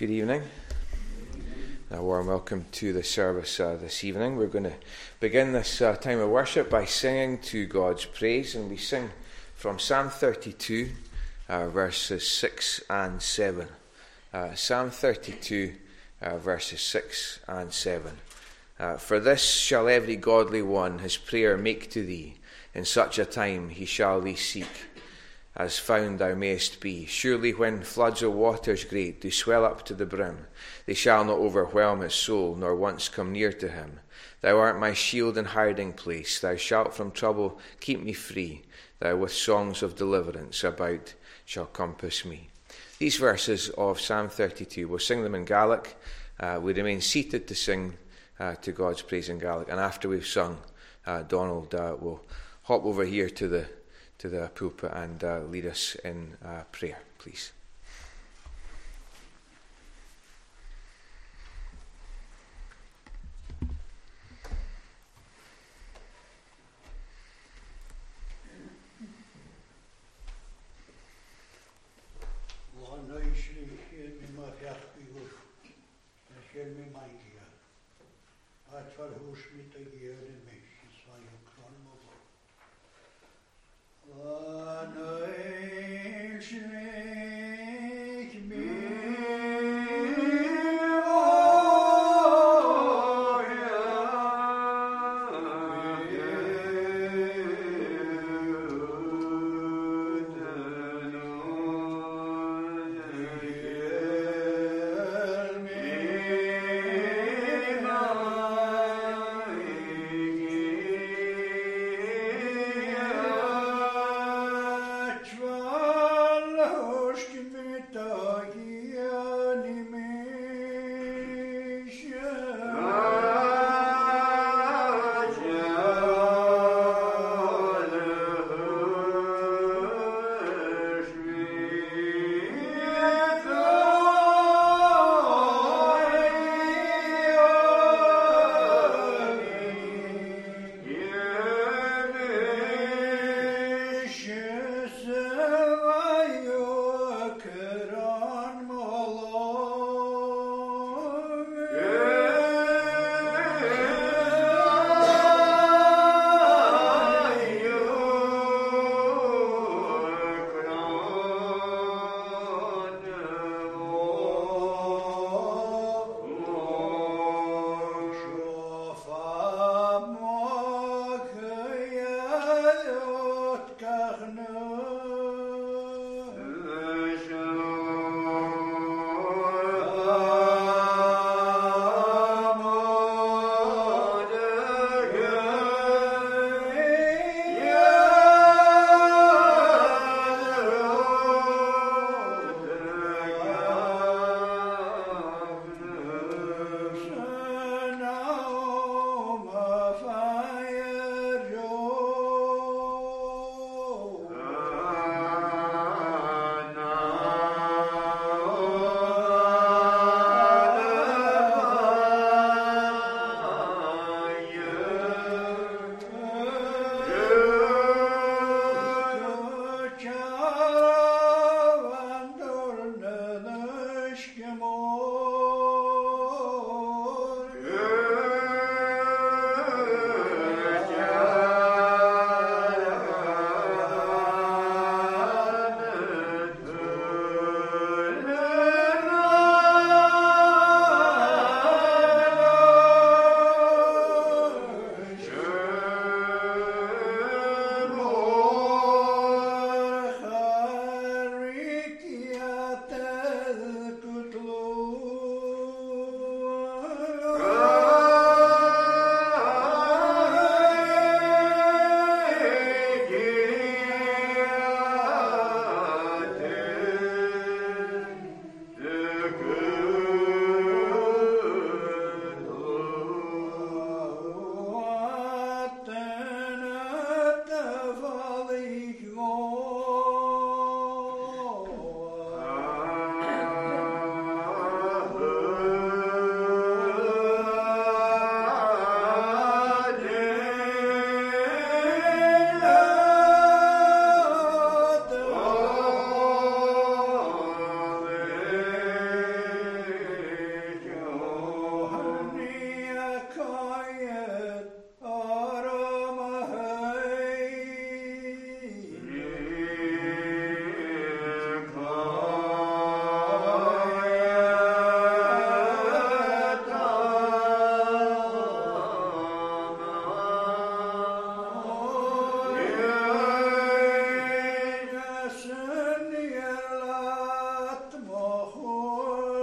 Good evening. A warm welcome to the service this evening. We're going to begin this time of worship by singing to God's praise, and we sing from Psalm 32, verses 6 and 7. Psalm 32, verses 6 and 7. For this shall every godly one his prayer make to thee, in such a time he shall thee seek. As found thou mayest be. Surely when floods of waters great do swell up to the brim, they shall not overwhelm his soul, nor once come near to him. Thou art my shield and hiding place. Thou shalt from trouble keep me free. Thou with songs of deliverance about shall compass me. These verses of Psalm 32, we'll sing them in Gaelic. We remain seated to sing to God's praise in Gaelic. And after we've sung, Donald will hop over here to the pulpit and lead us in prayer, please.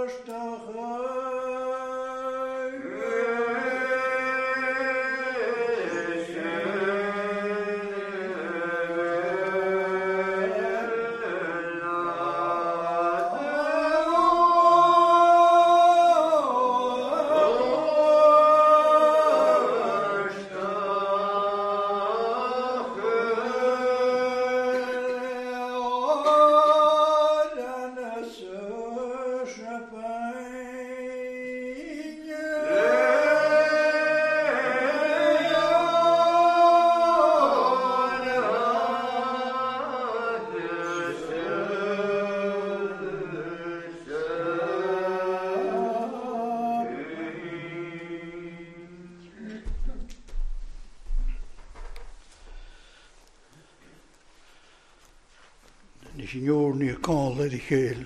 Signor colle di chel.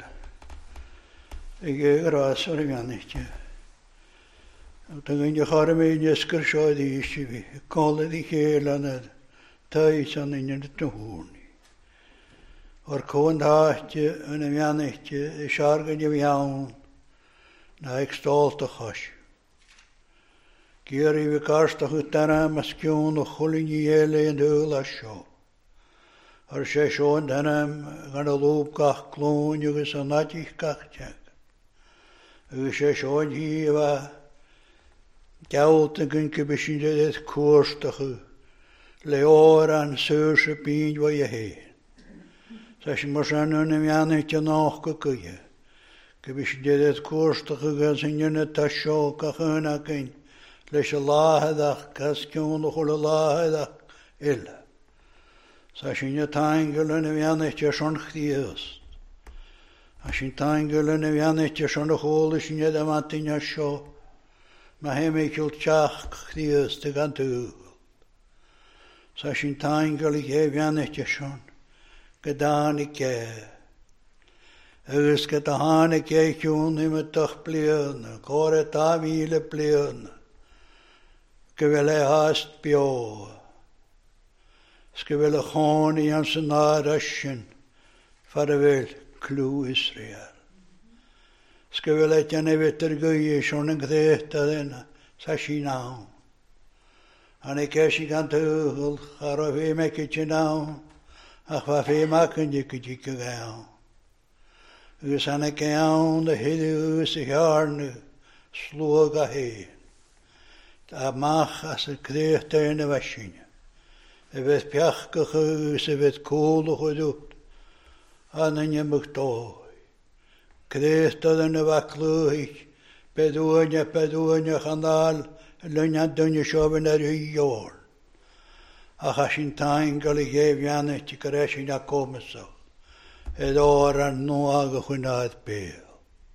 E ras ar ganitje. Dan je garme je skrsho di shivi. Colle di chel an tais an in de hoorni. Or koond haatje en janitje sharge je jaun. Na ik stolte gas. Kieri we karstig utana maskjon och holinjele en hula show. Ar sé seán denam gan a lób gach clón agus a natich gach teag. Agus sé seán hí a gealt a gun cybisin dyd cwrstach le o'r an syr sy byd wa i hei. Sas mor san yn ymwneud yn och gygwy. Cybisin dyd cwrstach gan sy'n yn y tasio gach yn ac ein leis a láhadach gas cion o'ch o'r láhadach illa. Sa sy'n y taingol yn ymwneud yn son chdiast. A sy'n taingol yn ymwneud yn son o'ch ôl sy'n yd am atyn a sio. Mae hem eich yl tiach chdiast ag antŵl. Sa sy'n taingol i gef ymwneud yn son. Gyda'n i gef. Agus gyda han i gef ciwn im y dach blion. Gore 2,000 blion. Gyfel e hast bio. Sgyfel y chôn i am sy'n ar asyn, farafel clw Israel. Sgyfel e dyn e fytyr gwy eisiau yn gddeith a ddyn, sa sy'n nawn. Han e gesi gan tygl, char o fe me gydyn nawn, ach fa fe ma cyn i gydyn gygawn. Ys han e gawn y hydw ys y hiarn, slwg a hen. Da mach as y gddeith da yn y fasyn. Fydd piachgach ys y fydd cwlwch o dwt, an yn ymwch doi. Gddeithdodd yn y faclwch, bedwyn chandal, lynad dyn y siofyn ar y iorn. Ach as yn tain gael ei gefiannu ti gyresyn a comysach, ed o'r an nwag o chwynad bel.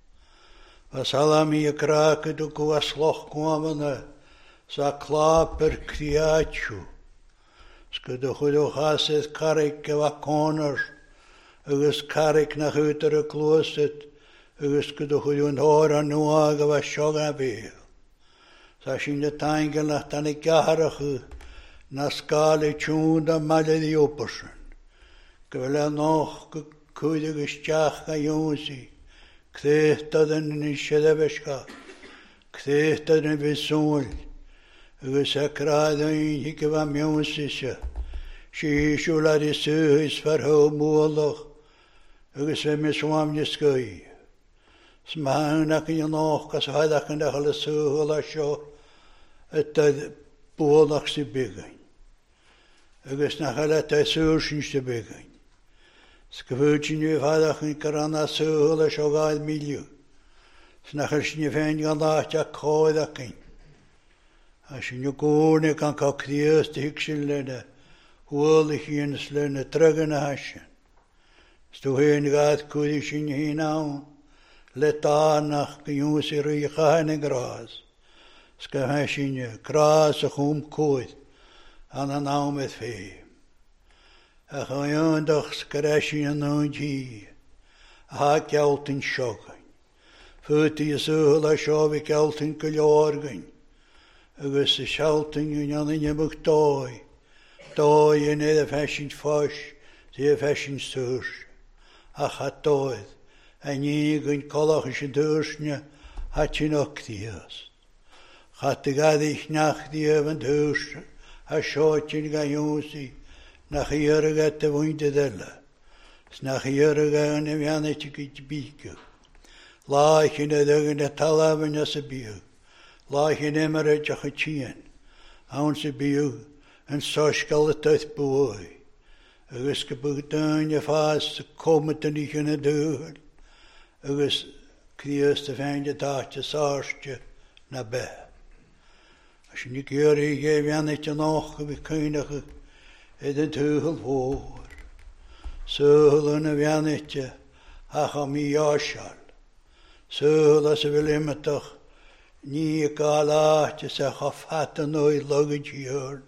Fas alam i y grac ydw gwasloch gwamana, sa claper criatw. Sgydwch ydwch asydd carig gyfa conor, agos carig na chwyder y glwysyd, agos gydwch ydw'n hor a nwa gyfa siog a bel. Sa sy'n y taingel na dan i gaharach na sgal i tŵn a maledd i opasyn. Gyfel a noch cwyd agos tiach a ywsi, cddeithdodd yn yn siedefesga, cddeithdodd yn fyswl, agus a gradd ein hi gyfa miwnsisio. Si siwl ar i syhys far ho mwolwch, agus fe mis wam ysgwy. Smahan ac yn ynach, as haddach yn achal y syhol a sio, ydydd bwolach sy'n bygain. Agus na chael ydydd syr sy'n sy'n bygain. Sgyfwydyn yw haddach yn gyrran a syhol a sio gael miliw. Snachel sy'n yw fe'n gan laach a coedd ac ein. As yn yw gwrn gan cael criast i hygsyl lena, hwyl i chi'n slena trygan a hasyn. Stw hyn gath cwyd i sy'n hyn awn, le danach gynnwys i rwy chahan y gras. Sgaf hasyn yw gras a chwm cwyd, an an awmedd ffeim. A chwy'n doch sgresyn yn o'n gi, a ha gelt yn siogain. Fwti y syhl a siof i gelt yn gyliorgain. Agus y sialtyn yw'n an yn ymwch doi. Doi yn edrych fasyn ffos, di y fasyn sŵrs. A cha doedd, a ní gyn colach is dúrsne hatin octios. Chatte gadich nach die van dúrs a shootin ga jósi nach jörga te wunde della. Snach jörga an vianetjik bíku. Laich in de dugin talaven as a biu. Laich in emmer jachitien. Aun se biu en soskal het uit boy. Agus gebutan je fast komen te niet in de deur. Agus kriest de vijandje taartje saartje naar bed. Als je niet keurig geef je niet nog bekundige in de teugel voor. Zullen een vijandje hacham jasal. Zullen ze willen me toch niet kalaatje zich afhatten nooit loggetje.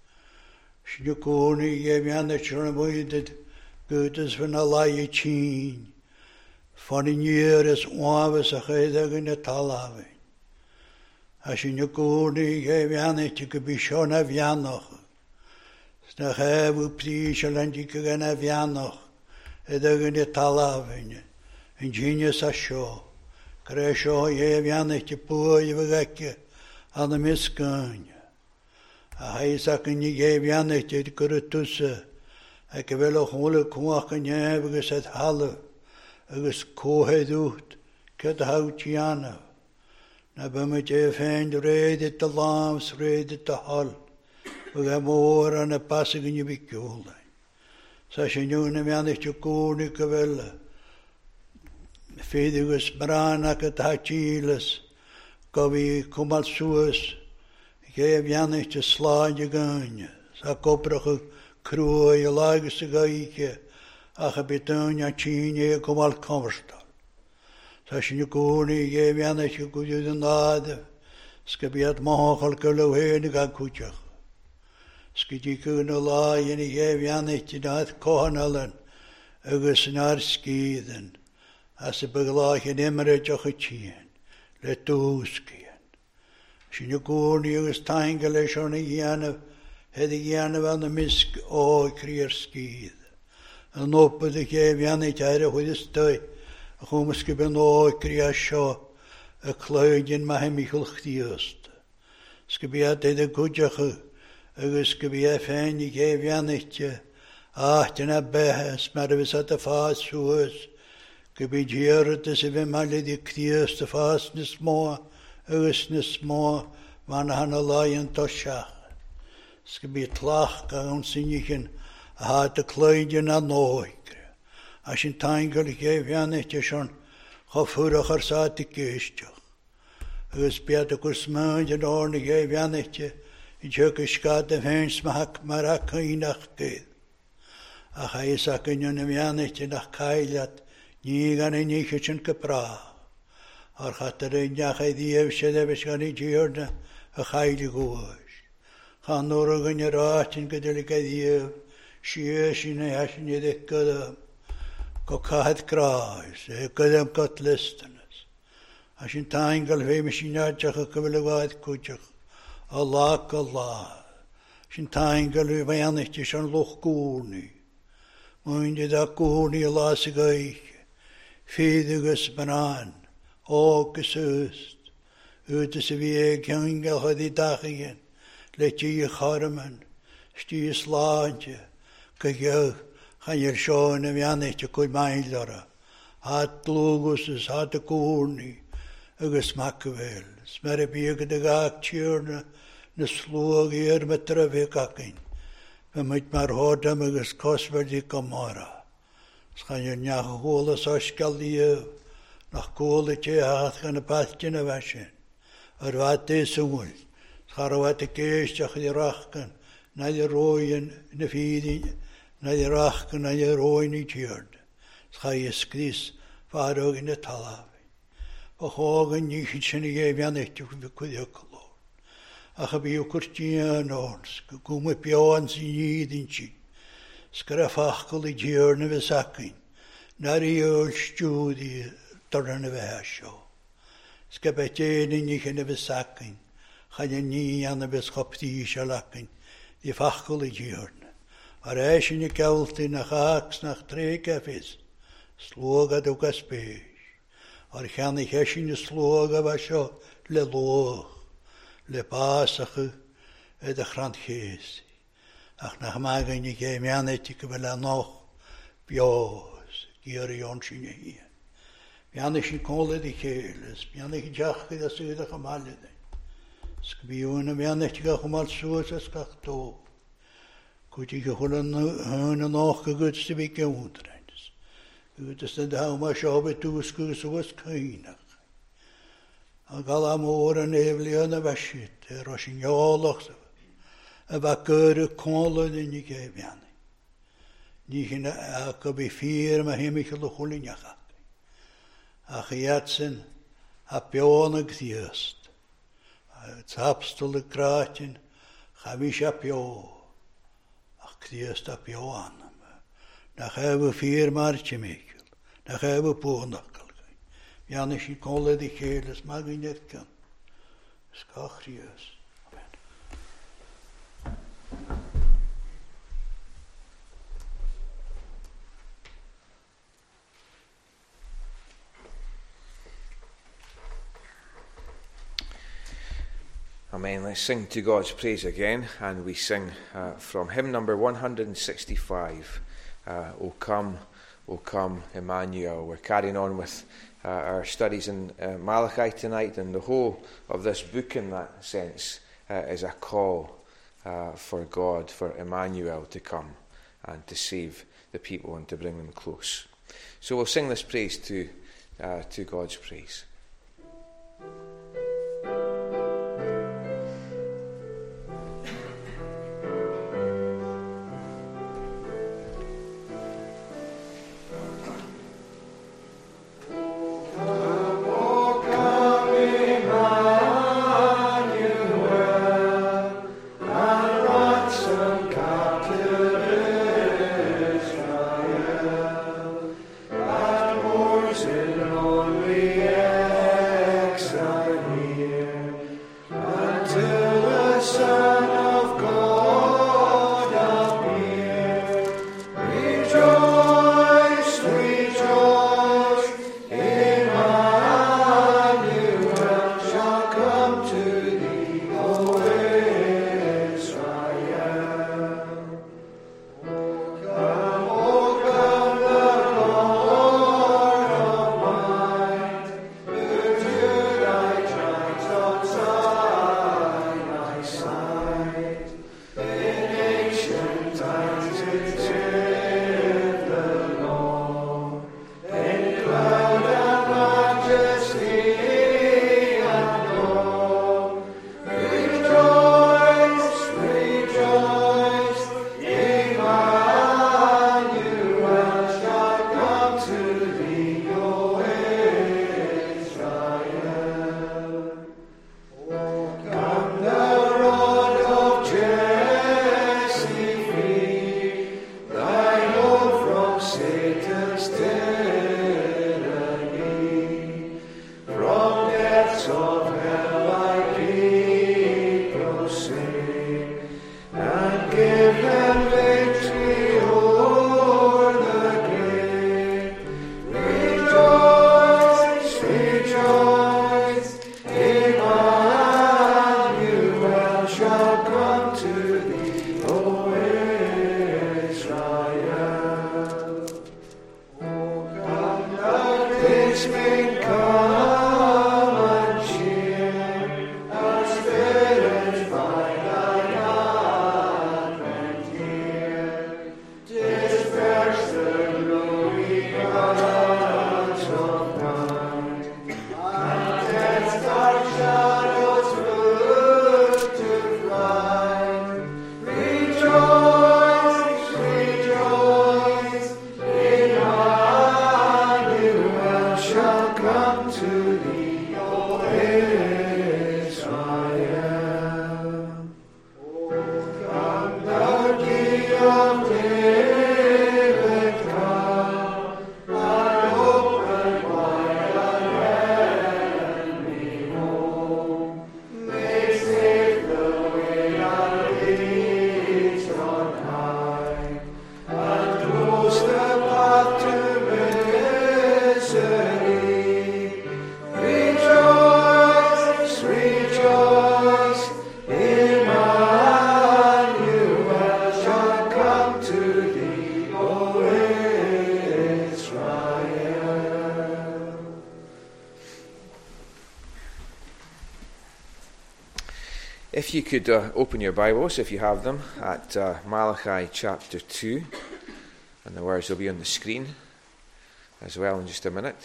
Je koning geef je niet zo'n moeite goedes van allerlei tien. Van een jaar is onwezig in het talaven. Als je koning geef je niet, je kunt schon even nog. Snag hebben priesje en je kunt even nog. In het talaven. En genius is zo. Krijg je geef niet, je poe je weggetje aan de miskunje. Hij zegt in je geef je niet, je kunt tussen. Ik wil ook moeilijk komen hebben gezet halve. Agus kohe doet, ket hout jana. Na bemmet je feind rede te laams, rede te hal. We gaan moor aan de passing in je bekjolen. Zoals je nu een mannetje koning willen. Feedigus branak het hachiles. Kovi kumal suus. Geef jannetje slaan je gunje. Zo koprige kroe je laagste gaike. Ach betunia chine kom al komstal. Sashin koning geef je net je goede nade. Skabiat mahal kelo heen ga kutjach. Skiti kunnen laaien geef je net je dat kohanalen. Agus naar skiden. As ze beglagen immer jachien. Let toeskien. Shin koning is tangele schon jane. Het jane van de misk o krier skiden. En op de geef je niet uit hoe de stui. Hoe misschien ben ooit creasjo. Een kluidje maar hem ik gestiest. Skibia te de goedje. Skibia fijn je geef je niet. Achten naar behes maar we zaten vast zoals. Skibia te ze we maar die kriest vast niet moe. Niet moe. Maar han alleen tosja. Skibia tlach kan zien had de kleedje naar nooit. Als je een tangel geeft, ja niet je zo'n gevoeliger zat te kistje. Als bij de kusmeentje door de geeft, ja niet je. Je geschat de vens maar ik geen nacht geeft. Ach, hij zag in je ja niet je naar keilat. Niet gaan in je geen gepraat. Er gaat er een jaar die heeft ze de beschikking gehoord. Een heilige woord. Gaan door een raad in gedelijke Shieshine hashine de kadam. Kokahat kruis. Kadam kat listenes. Als je tangel vemishina chach kabelwaad kuchach. Allah. Als je tangel vayanich schon loch kooni. Moinde da kooni Allah sigay. Feedigus banan. O gesust. Utes wie kangel hadi dagien. Let je harmen. Stie slaantje. Kijk, ga je zo en we aan het koe mijleren. Had logus, had de koornie. Gesmakken wel. Smerre bieke de gaaktjerne. De sloeg hier met trefikakken. We moet maar houden met geskos voor die kamara. Ga je niet geholen zoals die nog kooletje had gaan padje naar waschen. Wat is zo? Ga wat de keestje die raken. Naar de rooien, de vierdien, naar de raken, naar de rooien niet jeurde. Ga je skris, waar ook in de talaven. We gaan niet in de geven niet te kunnen. Ach, heb je kurtien ons, kom op jou aan zijn jedentje. Skrafachkel jeurde we zakken, naar je studie, tornen we hersjo. Skapetjenen niet in de zakken, ga je niet aan de beschoptie schalakken. Die fachkolle jeurde. Maar als je niet kelt in de gaaks naar 3 cafés, Slóga do gaspéis. Ar cheanna chesin y slóga fa sio le loch, le basachu ed a chrant chesi. Ach nach magan i ge mianetik fel noch bios, gyr i onsin hi. Mianech i cola di cheles, mianech i jach gyda sydd a'ch amalyd. Sgbiwn y mianech i gach amal sŵs as gach do. Gwyd i gachol yn och gygyd sydd fi gewndreins. Gyd ystod haw ma siobet dŵs gwrs was cynach. A gal am o'r yn efli yn y fasid, ros yn iolach sef. A fa gyr y cola yn i ge mianech. Ni hyn ac o bi ffyr ma hymich y lwchwlyn iachach. A chiatsyn a bion y gddiast. A tapstol y gratin, chamis a bio. Ach gddiast a bio anam. Na chef y ffyr mar tymeichel. Na chef y bw'n acol. Mian eisiau goled i cheles mag yn edgan. Sgach rhias. Amen. Let's sing to God's praise again, and we sing from hymn number 165, O Come, Emmanuel. We're carrying on with our studies in Malachi tonight, and the whole of this book in that sense is a call for God, for Emmanuel to come and to save the people and to bring them close. So we'll sing this praise to God's praise. This may come and If you could open your Bibles, if you have them, at Malachi chapter 2, and the words will be on the screen as well in just a minute.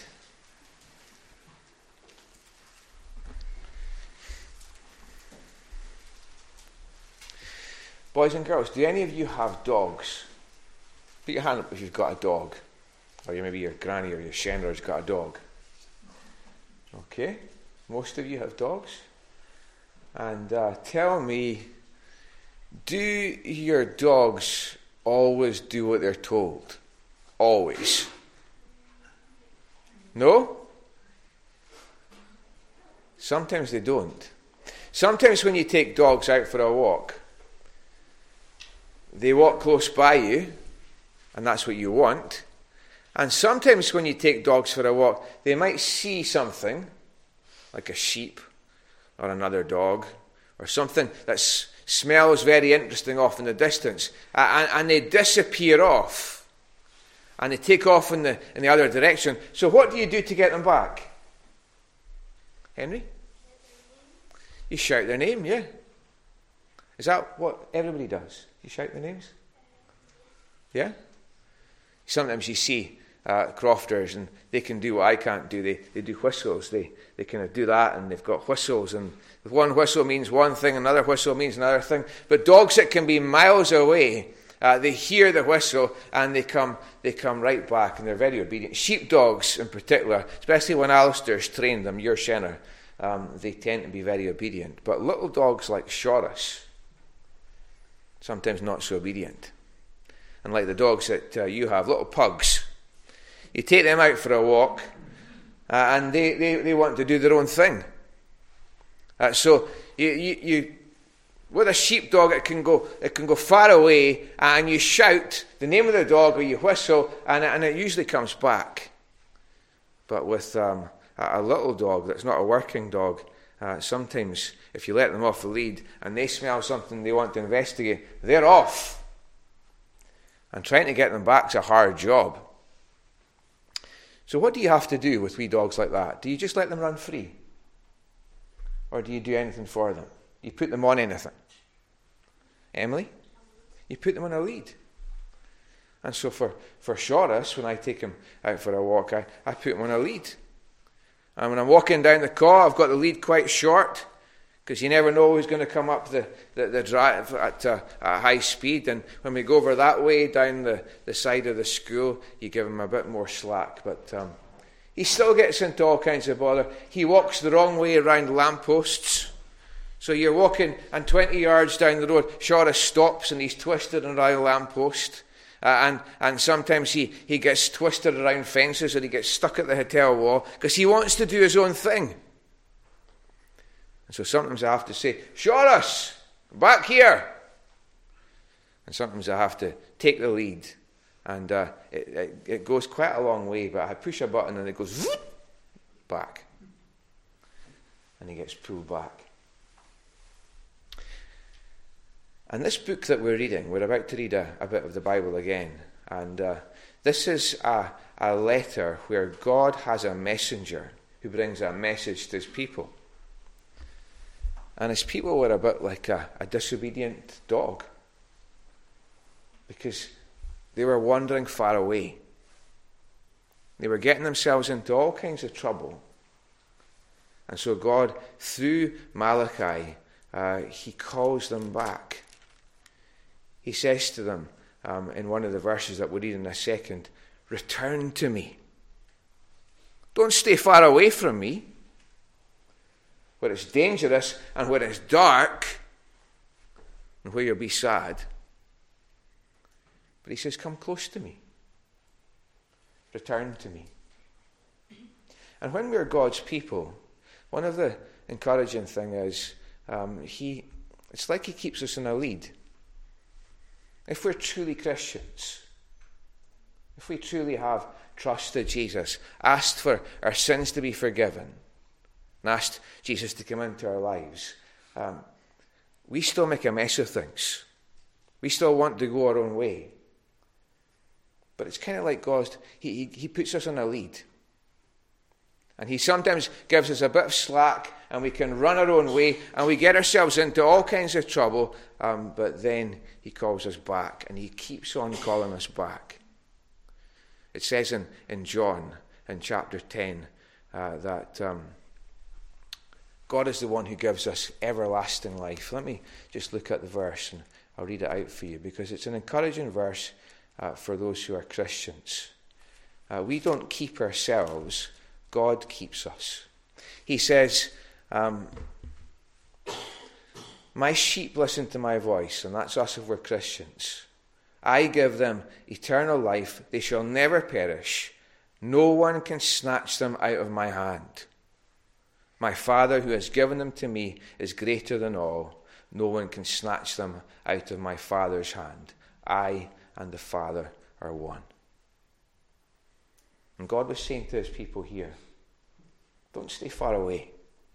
Boys and girls, do any of you have dogs? Put your hand up if you've got a dog, or maybe your granny or your shenner has got a dog. Okay, most of you have dogs. And tell me, do your dogs always do what they're told? Always? No? Sometimes they don't. Sometimes when you take dogs out for a walk, they walk close by you, and that's what you want. And sometimes when you take dogs for a walk, they might see something, like a sheep, or another dog, or something that smells very interesting off in the distance, and they disappear off, and they take off in the other direction. So what do you do to get them back? Henry? You shout their name, yeah. Is that what everybody does? You shout their names? Yeah? Sometimes you see crofters, and they can do what I can't do. They do whistles. They kind of do that, and they've got whistles, and one whistle means one thing, another whistle means another thing. But dogs that can be miles away, they hear the whistle, and they come right back, and they're very obedient. Sheepdogs in particular, especially when Alistair's trained them, your shenner, they tend to be very obedient. But little dogs like Shorus, sometimes not so obedient. And like the dogs that you have, little pugs, you take them out for a walk, and they want to do their own thing. So you with a sheepdog, it can go far away, and you shout the name of the dog, or you whistle, and it usually comes back. But with a little dog that's not a working dog, sometimes if you let them off the lead and they smell something they want to investigate, they're off. And trying to get them back is a hard job. So what do you have to do with wee dogs like that? Do you just let them run free? Or do you do anything for them? You put them on anything? Emily? You put them on a lead. And so for Shorus, when I take him out for a walk, I put him on a lead. And when I'm walking down the car, I've got the lead quite short, because you never know who's going to come up the drive at high speed. And when we go over that way, down the side of the school, you give him a bit more slack. But he still gets into all kinds of bother. He walks the wrong way around lampposts. So you're walking, and 20 yards down the road, Shorus stops, and he's twisted around a lamppost. And sometimes he gets twisted around fences, or he gets stuck at the hotel wall, because he wants to do his own thing. And so sometimes I have to say, Shorus, back here. And sometimes I have to take the lead. And it goes quite a long way, but I push a button and it goes back. And he gets pulled back. And this book that we're reading, we're about to read a bit of the Bible again. And this is a letter where God has a messenger who brings a message to his people. And his people were a bit like a disobedient dog, because they were wandering far away. They were getting themselves into all kinds of trouble. And so God, through Malachi, he calls them back. He says to them in one of the verses that we'll read in a second, return to me. Don't stay far away from me, where it's dangerous and where it's dark and where you'll be sad. But he says, come close to me. Return to me. And when we're God's people, one of the encouraging things is it's like he keeps us in a lead. If we're truly Christians, if we truly have trusted Jesus, asked for our sins to be forgiven, and asked Jesus to come into our lives, we still make a mess of things. We still want to go our own way. But it's kind of like God, he puts us on a lead. And he sometimes gives us a bit of slack, and we can run our own way, and we get ourselves into all kinds of trouble, but then he calls us back, and he keeps on calling us back. It says in John, in chapter 10, that God is the one who gives us everlasting life. Let me just look at the verse, and I'll read it out for you, because it's an encouraging verse for those who are Christians. We don't keep ourselves, God keeps us. He says, my sheep listen to my voice, and that's us if we're Christians. I give them eternal life. They shall never perish. No one can snatch them out of my hand. My Father who has given them to me is greater than all. No one can snatch them out of my Father's hand. I and the Father are one. And God was saying to his people here, don't stay far away.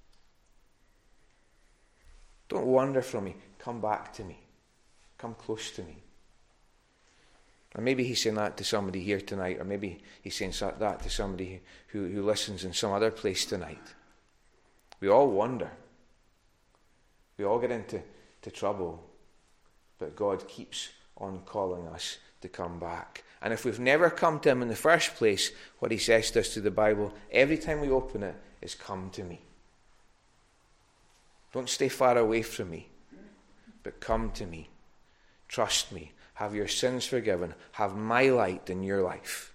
Don't wander from me. Come back to me. Come close to me. And maybe he's saying that to somebody here tonight, or maybe he's saying that to somebody who listens in some other place tonight. We all wander. We all get into trouble. But God keeps on calling us to come back. And if we've never come to him in the first place, what he says to us through the Bible, every time we open it, is come to me. Don't stay far away from me, but come to me. Trust me. Have your sins forgiven. Have my light in your life.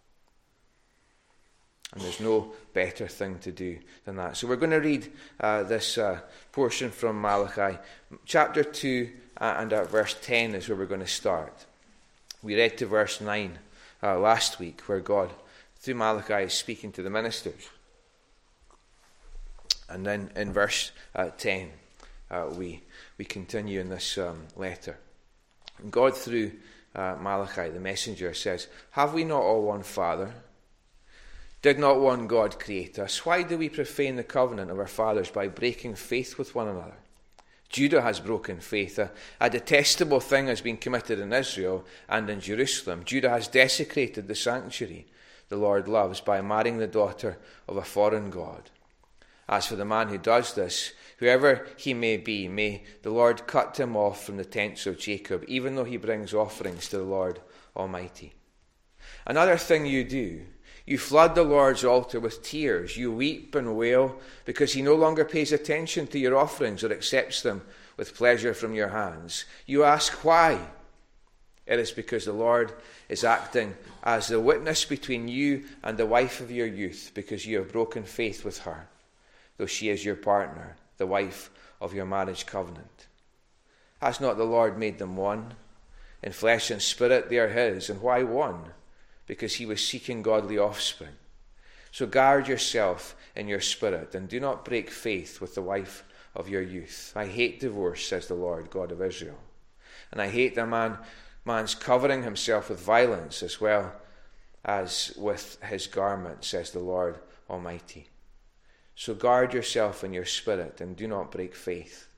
And there's no better thing to do than that. So we're going to read this portion from Malachi. Chapter 2 and verse 10 is where we're going to start. We read to verse 9 last week, where God, through Malachi, is speaking to the ministers. And then in verse 10, we continue in this letter. And God, through Malachi, the messenger, says, have we not all one Father? Did not one God create us? Why do we profane the covenant of our fathers by breaking faith with one another? Judah has broken faith. A detestable thing has been committed in Israel and in Jerusalem. Judah has desecrated the sanctuary the Lord loves by marrying the daughter of a foreign god. As for the man who does this, whoever he may be, may the Lord cut him off from the tents of Jacob, even though he brings offerings to the Lord Almighty. Another thing you do, you flood the Lord's altar with tears. You weep and wail because he no longer pays attention to your offerings or accepts them with pleasure from your hands. You ask why? It is because the Lord is acting as the witness between you and the wife of your youth, because you have broken faith with her, though she is your partner, the wife of your marriage covenant. Has not the Lord made them one? In flesh and spirit they are his. And why one? Because he was seeking godly offspring. So guard yourself in your spirit, and do not break faith with the wife of your youth. I hate divorce, says the Lord, God of Israel. And I hate the man's covering himself with violence as well as with his garment, says the Lord Almighty. So guard yourself in your spirit, and do not break faith.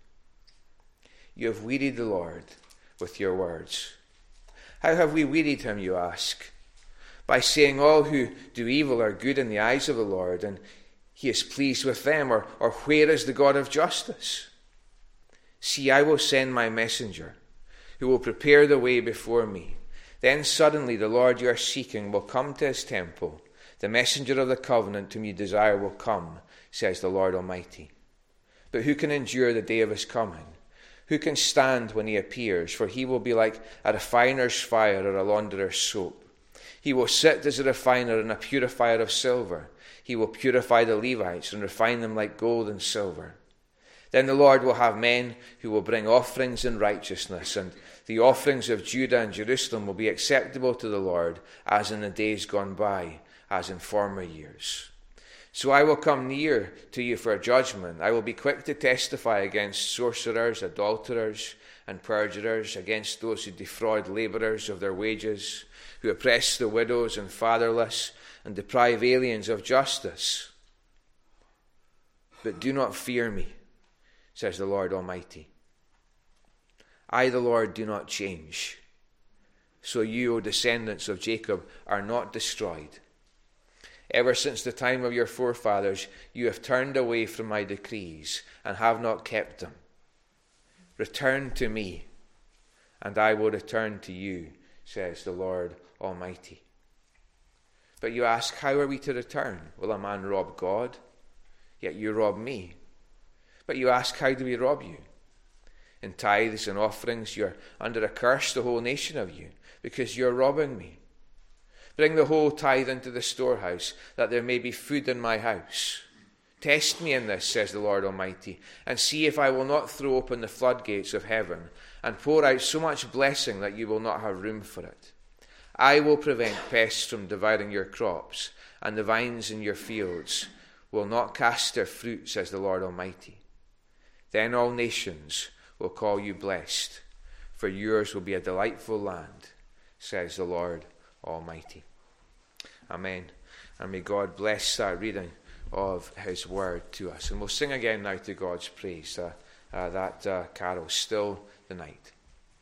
You have wearied the Lord with your words. How have we wearied him, you ask? By saying all who do evil are good in the eyes of the Lord, and he is pleased with them, or where is the God of justice? See, I will send my messenger, who will prepare the way before me. Then suddenly the Lord you are seeking will come to his temple. The messenger of the covenant whom you desire will come, says the Lord Almighty. But who can endure the day of his coming? Who can stand when he appears? For he will be like a refiner's fire or a launderer's soap. He will sit as a refiner and a purifier of silver. He will purify the Levites and refine them like gold and silver. Then the Lord will have men who will bring offerings in righteousness, and the offerings of Judah and Jerusalem will be acceptable to the Lord, as in the days gone by, as in former years. So I will come near to you for judgment. I will be quick to testify against sorcerers, adulterers, and perjurers, against those who defraud labourers of their wages, who oppress the widows and fatherless, and deprive aliens of justice. But do not fear me, says the Lord Almighty. I, the Lord, do not change. So you, O descendants of Jacob, are not destroyed. Ever since the time of your forefathers, you have turned away from my decrees and have not kept them. Return to me, and I will return to you, says the Lord Almighty. But you ask, how are we to return? Will a man rob God? Yet you rob me. But you ask, how do we rob you? In tithes and offerings you are under a curse, the whole nation of you, because you are robbing me. Bring the whole tithe into the storehouse, that there may be food in my house. Test me in this, says the Lord Almighty, and see if I will not throw open the floodgates of heaven and pour out so much blessing that you will not have room for it. I will prevent pests from devouring your crops, and the vines in your fields will not cast their fruit, says the Lord Almighty. Then all nations will call you blessed, for yours will be a delightful land, says the Lord Almighty. Amen. And may God bless that reading of his word to us. And we'll sing again now to God's praise, that carol, Still the Night.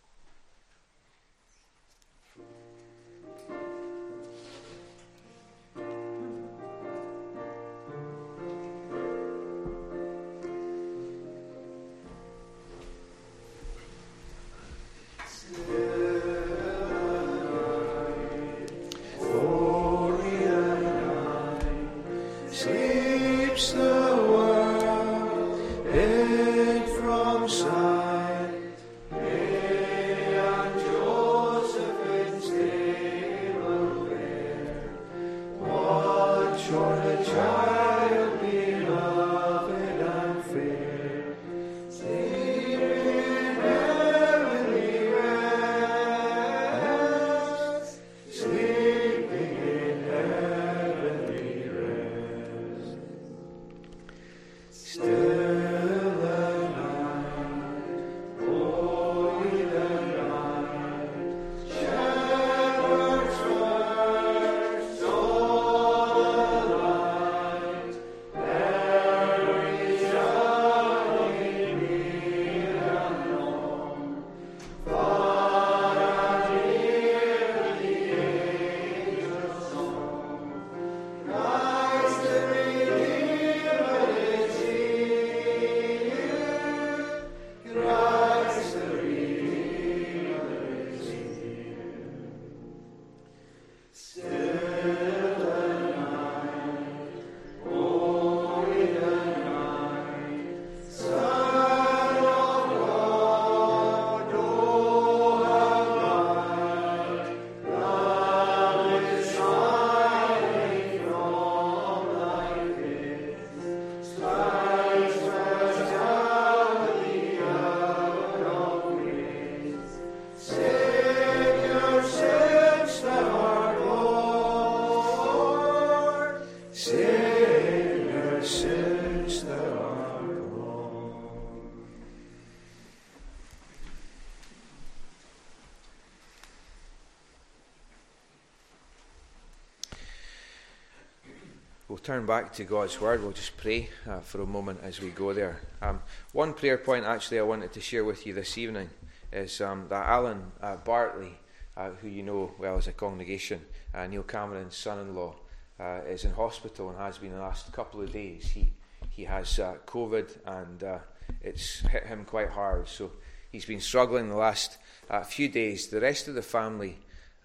We'll turn back to God's Word. We'll just pray for a moment as we go there. One prayer point actually I wanted to share with you this evening is that Alan Bartley, who you know well as a congregation, Neil Cameron's son-in-law, is in hospital and has been the last couple of days. He has COVID and it's hit him quite hard. So he's been struggling the last few days. The rest of the family,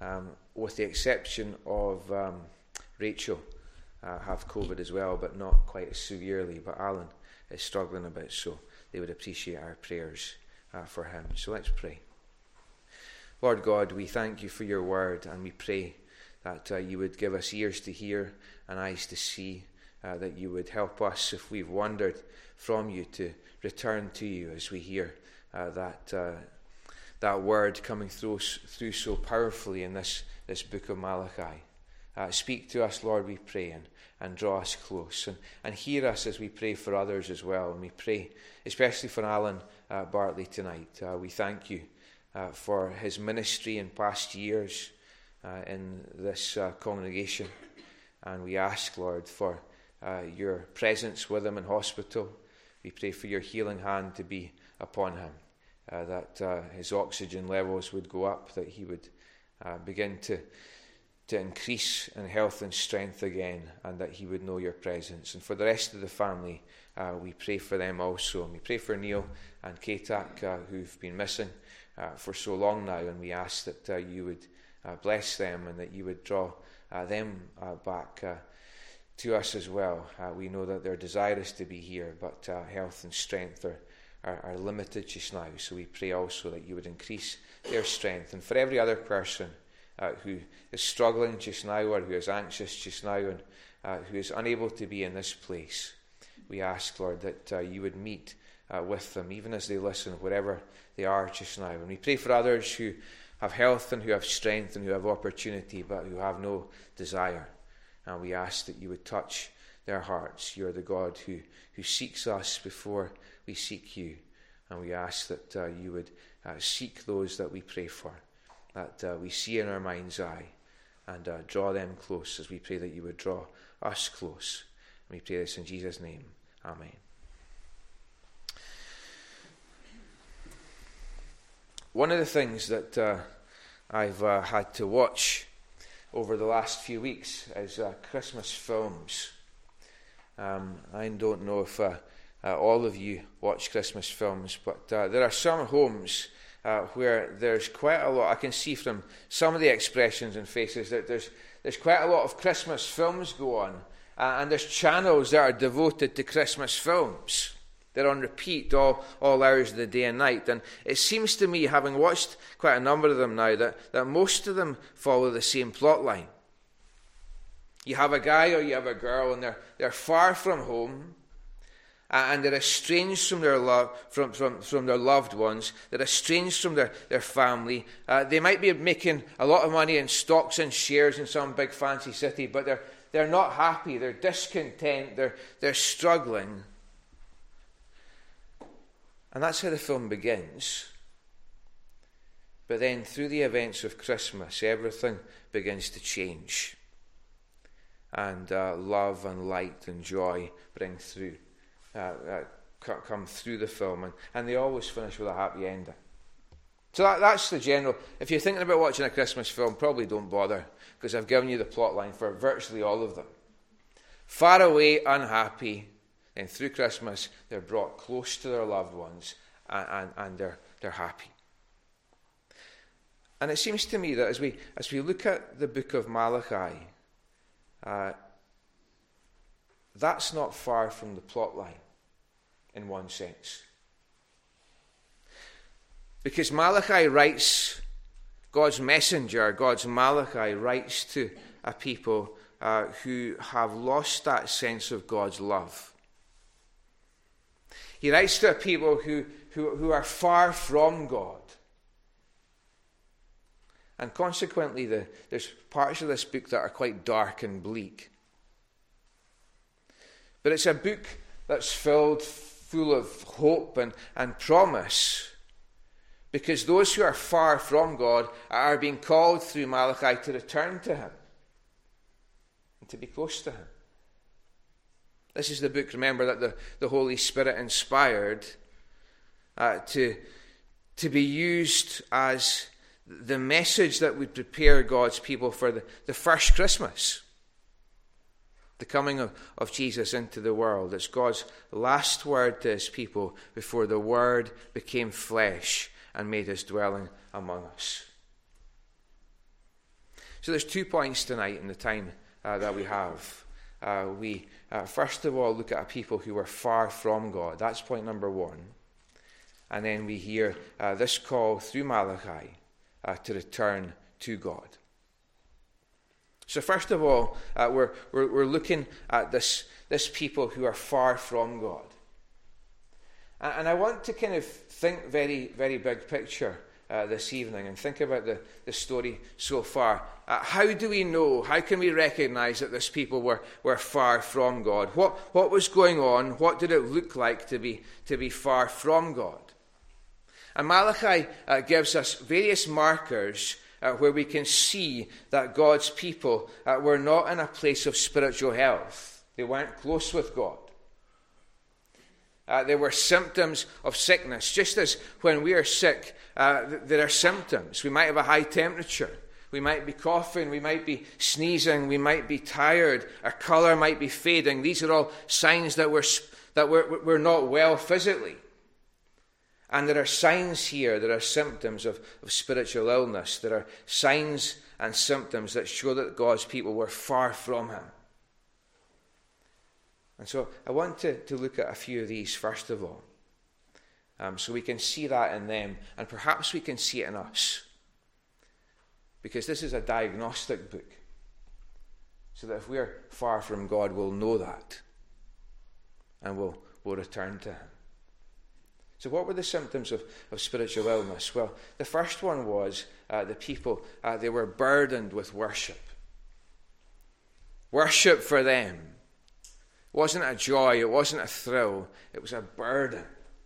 with the exception of Rachel, have COVID as well, but not quite as severely. But Alan is struggling a bit, so they would appreciate our prayers for him. So let's pray. Lord God, we thank you for your word, and we pray that you would give us ears to hear and eyes to see, that you would help us, if we've wandered from you, to return to you as we hear that word coming through so powerfully in this book of Malachi. Speak to us, Lord, we pray, and draw us close, and hear us as we pray for others as well. And we pray especially for Alan Bartley tonight. We thank you for his ministry in past years in this congregation, and we ask, Lord, for your presence with him in hospital. We pray for your healing hand to be upon him, that his oxygen levels would go up, that he would begin to to increase in health and strength again, and that he would know your presence. And for the rest of the family, we pray for them also. And we pray for Neil and Katak, who've been missing for so long now, and we ask that you would bless them and that you would draw them back to us as well. We know that their desire is to be here, but health and strength are limited just now. So we pray also that you would increase their strength. And for every other person who is struggling just now, or who is anxious just now, and who is unable to be in this place, we ask, Lord, that you would meet with them, even as they listen, wherever they are just now. And we pray for others who have health and who have strength and who have opportunity, but who have no desire. And we ask that you would touch their hearts. You are the God who seeks us before we seek you. And we ask that you would seek those that we pray for, that we see in our mind's eye, and draw them close, as we pray that you would draw us close. And we pray this in Jesus' name. Amen. One of the things that I've had to watch over the last few weeks is Christmas films. I don't know if all of you watch Christmas films, but there are some homes where there's quite a lot. I can see from some of the expressions and faces that there's quite a lot of Christmas films go on, and there's channels that are devoted to Christmas films. They're on repeat all hours of the day and night. And it seems to me, having watched quite a number of them now, that most of them follow the same plot line. You have a guy or you have a girl, and they're far from home, and they're estranged from their from their loved ones. They're estranged from their family. They might be making a lot of money in stocks and shares in some big fancy city, but they're not happy. They're discontent. They're struggling. And that's how the film begins. But then through the events of Christmas, everything begins to change. And love and light and joy come through the film. And they always finish with a happy ending. So that's the general. If you're thinking about watching a Christmas film, probably don't bother, because I've given you the plot line for virtually all of them. Far away, unhappy. And through Christmas, they're brought close to their loved ones, and they're happy. And it seems to me that as we look at the book of Malachi, that's not far from the plot line, in one sense. Because Malachi writes, God's messenger, God's Malachi writes to a people who have lost that sense of God's love. He writes to a people who are far from God. And consequently, there's parts of this book that are quite dark and bleak. But it's a book that's full of hope and promise, because those who are far from God are being called through Malachi to return to him and to be close to him. This is the book, remember, that the Holy Spirit inspired to be used as the message that would prepare God's people for the first Christmas, the coming of Jesus into the world. It's God's last word to his people before the Word became flesh and made his dwelling among us. So there's 2 points tonight in the time that we have. We first of all look at a people who were far from God. That's point number 1. And then we hear this call through Malachi to return to God. So first of all, we're looking at this people who are far from God. And I want to kind of think very, very big picture this evening and think about the story so far. How do we know, how can we recognize that this people were far from God? What was going on? What did it look like to be far from God? And Malachi gives us various markers where we can see that God's people were not in a place of spiritual health. They weren't close with God. There were symptoms of sickness. Just as when we are sick, there are symptoms. We might have a high temperature. We might be coughing, we might be sneezing, we might be tired, our colour might be fading. These are all signs that we're not well physically. And there are signs here, there are symptoms of spiritual illness. There are signs and symptoms that show that God's people were far from him. And so I want to look at a few of these first of all. So we can see that in them, and perhaps we can see it in us. Because this is a diagnostic book. So that if we're far from God, we'll know that. And we'll return to him. So what were the symptoms of spiritual illness? Well, the first one was the people, they were burdened with worship. Worship for them wasn't a joy, it wasn't a thrill, it was a burden.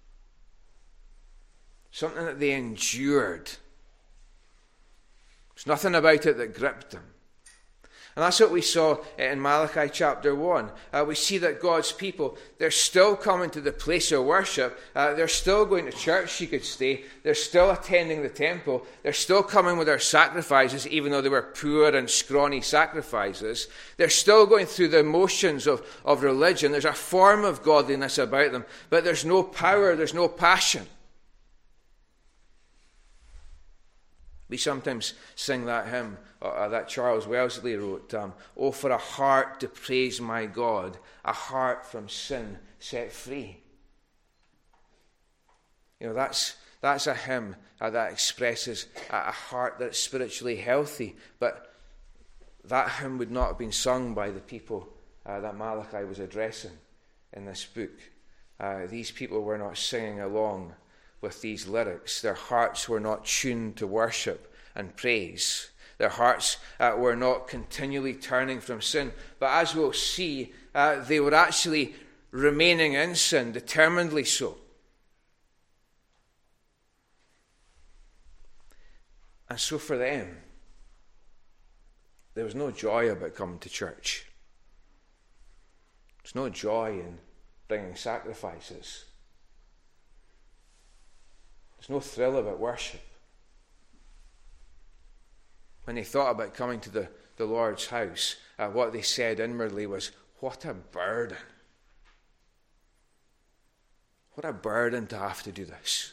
Something that they endured. There's nothing about it that gripped them. And that's what we saw in Malachi chapter 1. We see that God's people, they're still coming to the place of worship. They're still going to church, you could say. They're still attending the temple. They're still coming with their sacrifices, even though they were poor and scrawny sacrifices. They're still going through the motions of religion. There's a form of godliness about them, but there's no power, there's no passion. We sometimes sing that hymn that Charles Wellesley wrote, "Oh, for a heart to praise my God, a heart from sin set free." You know, that's a hymn that expresses a heart that's spiritually healthy. But that hymn would not have been sung by the people that Malachi was addressing in this book. These people were not singing along with these lyrics. Their hearts were not tuned to worship and praise. Their hearts were not continually turning from sin. But as we'll see, they were actually remaining in sin, determinedly so. And so for them, there was no joy about coming to church. There's no joy in bringing sacrifices. There's no thrill about worship. When they thought about coming to the Lord's house, what they said inwardly was, "What a burden. What a burden to have to do this."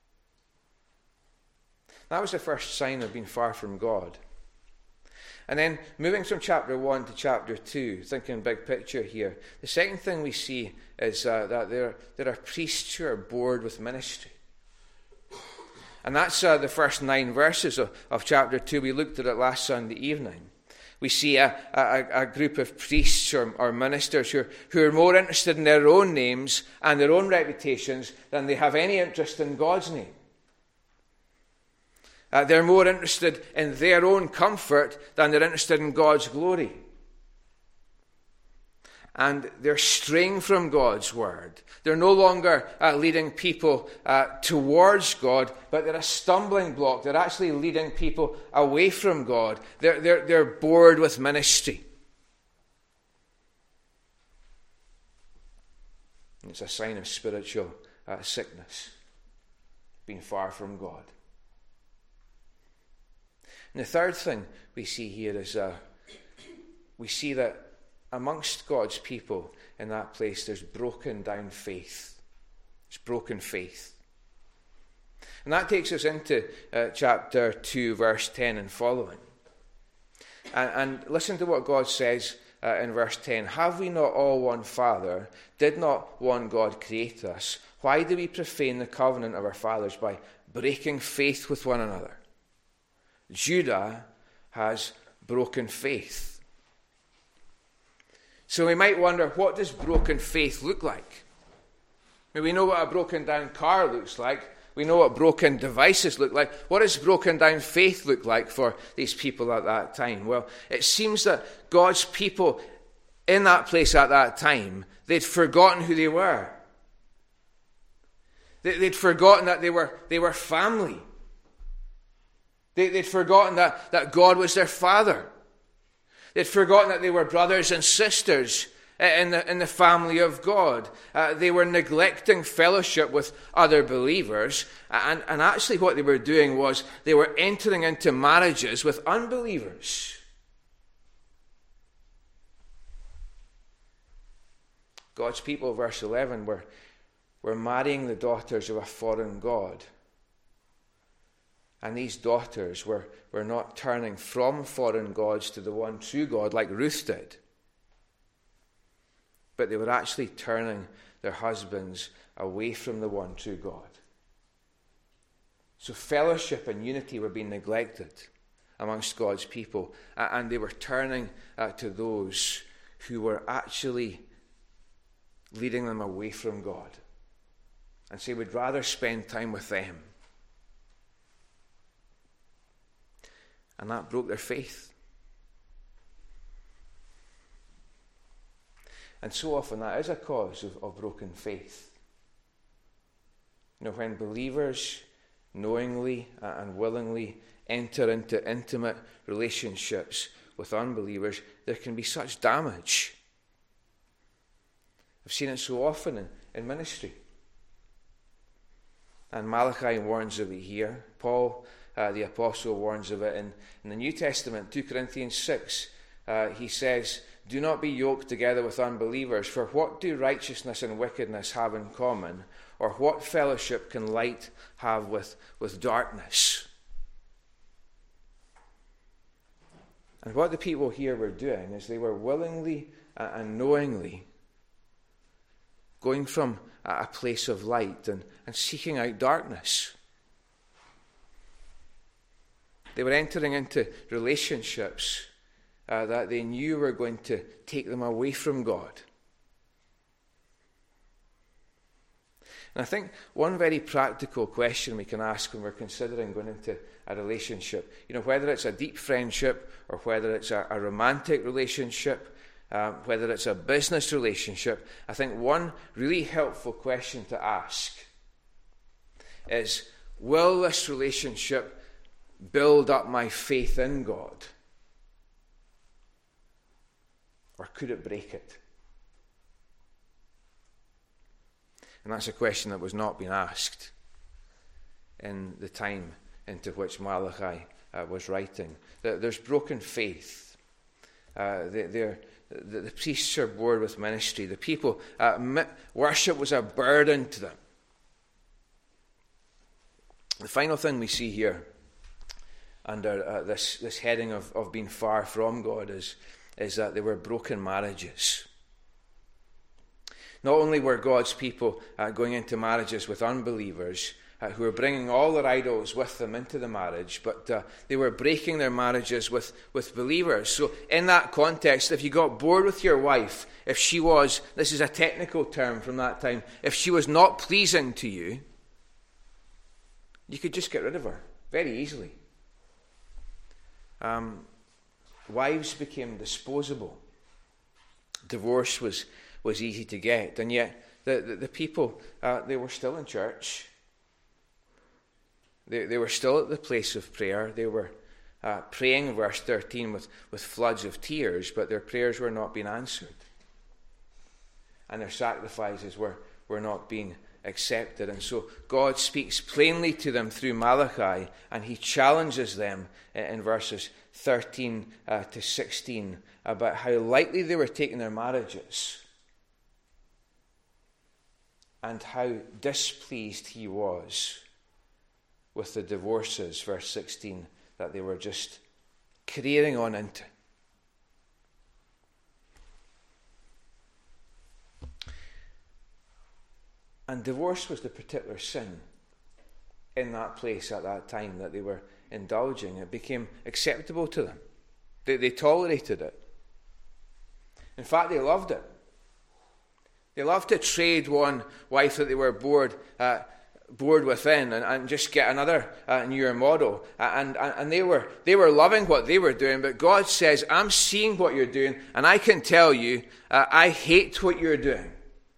That was the first sign of being far from God. And then moving from chapter 1 to chapter 2, thinking big picture here, the second thing we see is that there are priests who are bored with ministry. And that's the first 9 verses of chapter 2. We looked at it last Sunday evening. We see a group of priests or ministers who are more interested in their own names and their own reputations than they have any interest in God's name. They're more interested in their own comfort than they're interested in God's glory. And they're straying from God's word. They're no longer leading people towards God, but they're a stumbling block. They're actually leading people away from God. They're bored with ministry. It's a sign of spiritual sickness, being far from God. And the third thing we see here is we see that amongst God's people in that place, there's broken down faith. It's broken faith. And that takes us into chapter 2, verse 10 and following. And listen to what God says in verse 10. "Have we not all one Father? Did not one God create us? Why do we profane the covenant of our fathers by breaking faith with one another?" Judah has broken faith. So we might wonder, what does broken faith look like? I mean, we know what a broken down car looks like. We know what broken devices look like. What does broken down faith look like for these people at that time? Well, it seems that God's people in that place at that time, they'd forgotten who they were. They'd forgotten that they were family. They'd forgotten that God was their father. They'd forgotten that they were brothers and sisters in the family of God. They were neglecting fellowship with other believers. And actually what they were doing was they were entering into marriages with unbelievers. God's people, verse 11, were marrying the daughters of a foreign god. And these daughters were not turning from foreign gods to the one true God like Ruth did. But they were actually turning their husbands away from the one true God. So fellowship and unity were being neglected amongst God's people. And they were turning to those who were actually leading them away from God. And say, we'd rather spend time with them. And that broke their faith. And so often that is a cause of broken faith. When believers knowingly and willingly enter into intimate relationships with unbelievers, there can be such damage. I've seen it so often in ministry. And Malachi warns of it here. Paul, the apostle, warns of it in the New Testament, 2 Corinthians 6. He says, do not be yoked together with unbelievers, for what do righteousness and wickedness have in common? Or what fellowship can light have with darkness? And what the people here were doing is they were willingly and knowingly going from a place of light and seeking out darkness. They were entering into relationships that they knew were going to take them away from God. And I think one very practical question we can ask when we're considering going into a relationship, whether it's a deep friendship or whether it's a romantic relationship, whether it's a business relationship, I think one really helpful question to ask is, will this relationship build up my faith in God? Or could it break it? And that's a question that was not being asked in the time into which Malachi was writing. There's broken faith. The priests are bored with ministry. The people, worship was a burden to them. The final thing we see here under this heading of being far from God is that they were broken marriages. Not only were God's people going into marriages with unbelievers who were bringing all their idols with them into the marriage, but they were breaking their marriages with believers. So in that context, if you got bored with your wife, if she was, this is a technical term from that time, if she was not pleasing to you, you could just get rid of her very easily. Wives became disposable. Divorce was easy to get, and yet the people, they were still in church. They were still at the place of prayer. They were praying, verse 13, with floods of tears, but their prayers were not being answered. And their sacrifices were not being accepted. And so God speaks plainly to them through Malachi, and he challenges them in verses 13 to 16 about how lightly they were taking their marriages and how displeased he was with the divorces, verse 16, that they were just careering on into. And divorce was the particular sin in that place at that time that they were indulging. It became acceptable to them. They tolerated it. In fact, they loved it. They loved to trade one wife that they were bored within and just get another newer model. And they were loving what they were doing, but God says, I'm seeing what you're doing, and I can tell you, I hate what you're doing.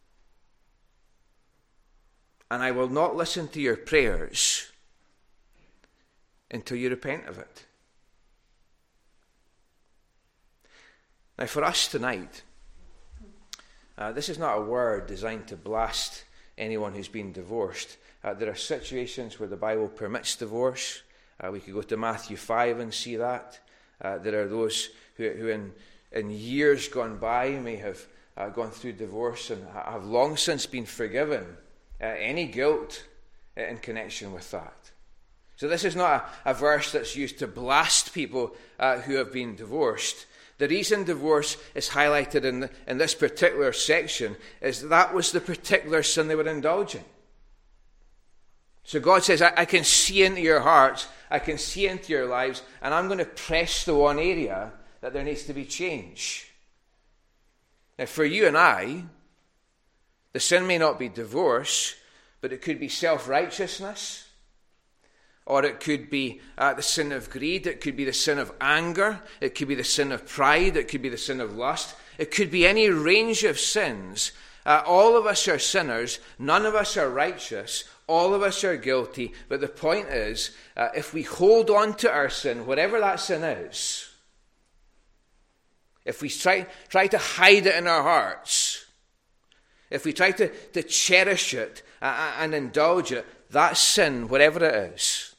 And I will not listen to your prayers until you repent of it. Now, for us tonight, This is not a word designed to blast anyone who's been divorced. There are situations where the Bible permits divorce. We could go to Matthew 5 and see that. There are those who in years gone by may have gone through divorce and have long since been forgiven any guilt in connection with that. So this is not a verse that's used to blast people who have been divorced. The reason divorce is highlighted in this particular section is that was the particular sin they were indulging. So God says, I can see into your hearts, I can see into your lives, and I'm going to press the one area that there needs to be change. Now, for you and I, the sin may not be divorce, but it could be self-righteousness, or it could be the sin of greed, it could be the sin of anger, it could be the sin of pride, it could be the sin of lust, it could be any range of sins. All of us are sinners, none of us are righteous, all of us are guilty, but the point is, if we hold on to our sin, whatever that sin is, if we try to hide it in our hearts, if we try to cherish it and indulge it, that sin, whatever it is,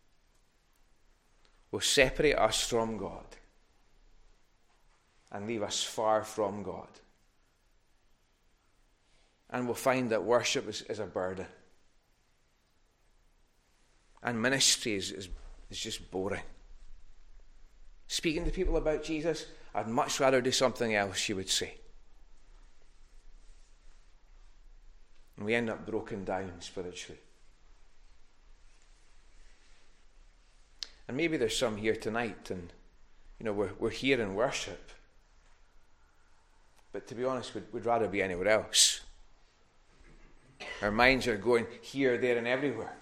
will separate us from God and leave us far from God. And we'll find that worship is a burden. And ministry is just boring. Speaking to people about Jesus, I'd much rather do something else, you would say. And we end up broken down spiritually. And maybe there's some here tonight, and we're here in worship. But to be honest, we'd rather be anywhere else. Our minds are going here, there, and everywhere.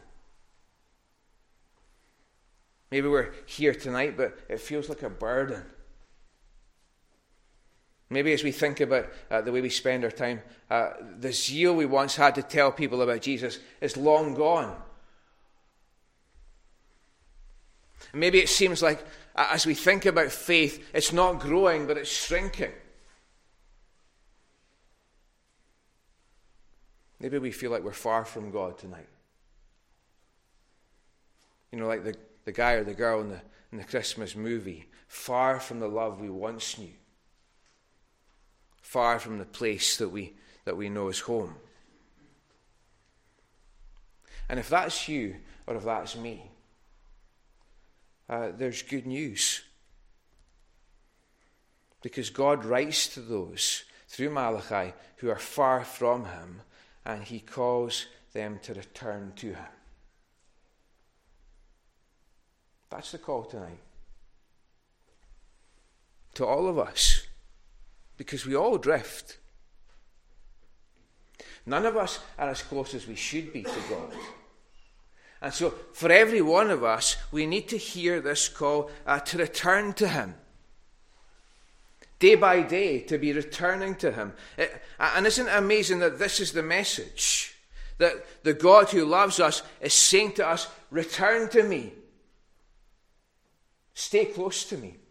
Maybe we're here tonight, but it feels like a burden. Maybe as we think about the way we spend our time, the zeal we once had to tell people about Jesus is long gone. Maybe it seems like as we think about faith, it's not growing, but it's shrinking. Maybe we feel like we're far from God tonight. Like the guy or the girl in the Christmas movie, far from the love we once knew, far from the place that we know is home. And if that's you, or if that's me, there's good news. Because God writes to those through Malachi who are far from him, and he calls them to return to him. That's the call tonight. To all of us. Because we all drift. None of us are as close as we should be to God. And so, for every one of us, we need to hear this call to return to him. Day by day, to be returning to him. And isn't it amazing that this is the message? That the God who loves us is saying to us, return to me. Stay close to me.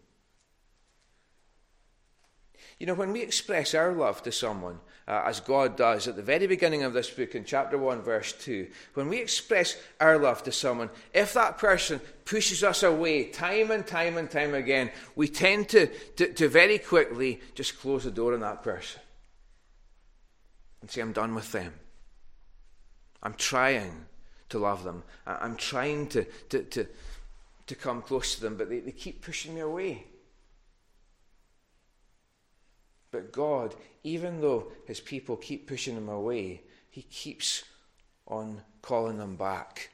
When we express our love to someone, as God does at the very beginning of this book in chapter 1, verse 2, when we express our love to someone, if that person pushes us away time and time and time again, we tend to very quickly just close the door on that person and say, I'm done with them. I'm trying to love them. I'm trying to come close to them, but they keep pushing me away. But God, even though his people keep pushing him away, he keeps on calling them back.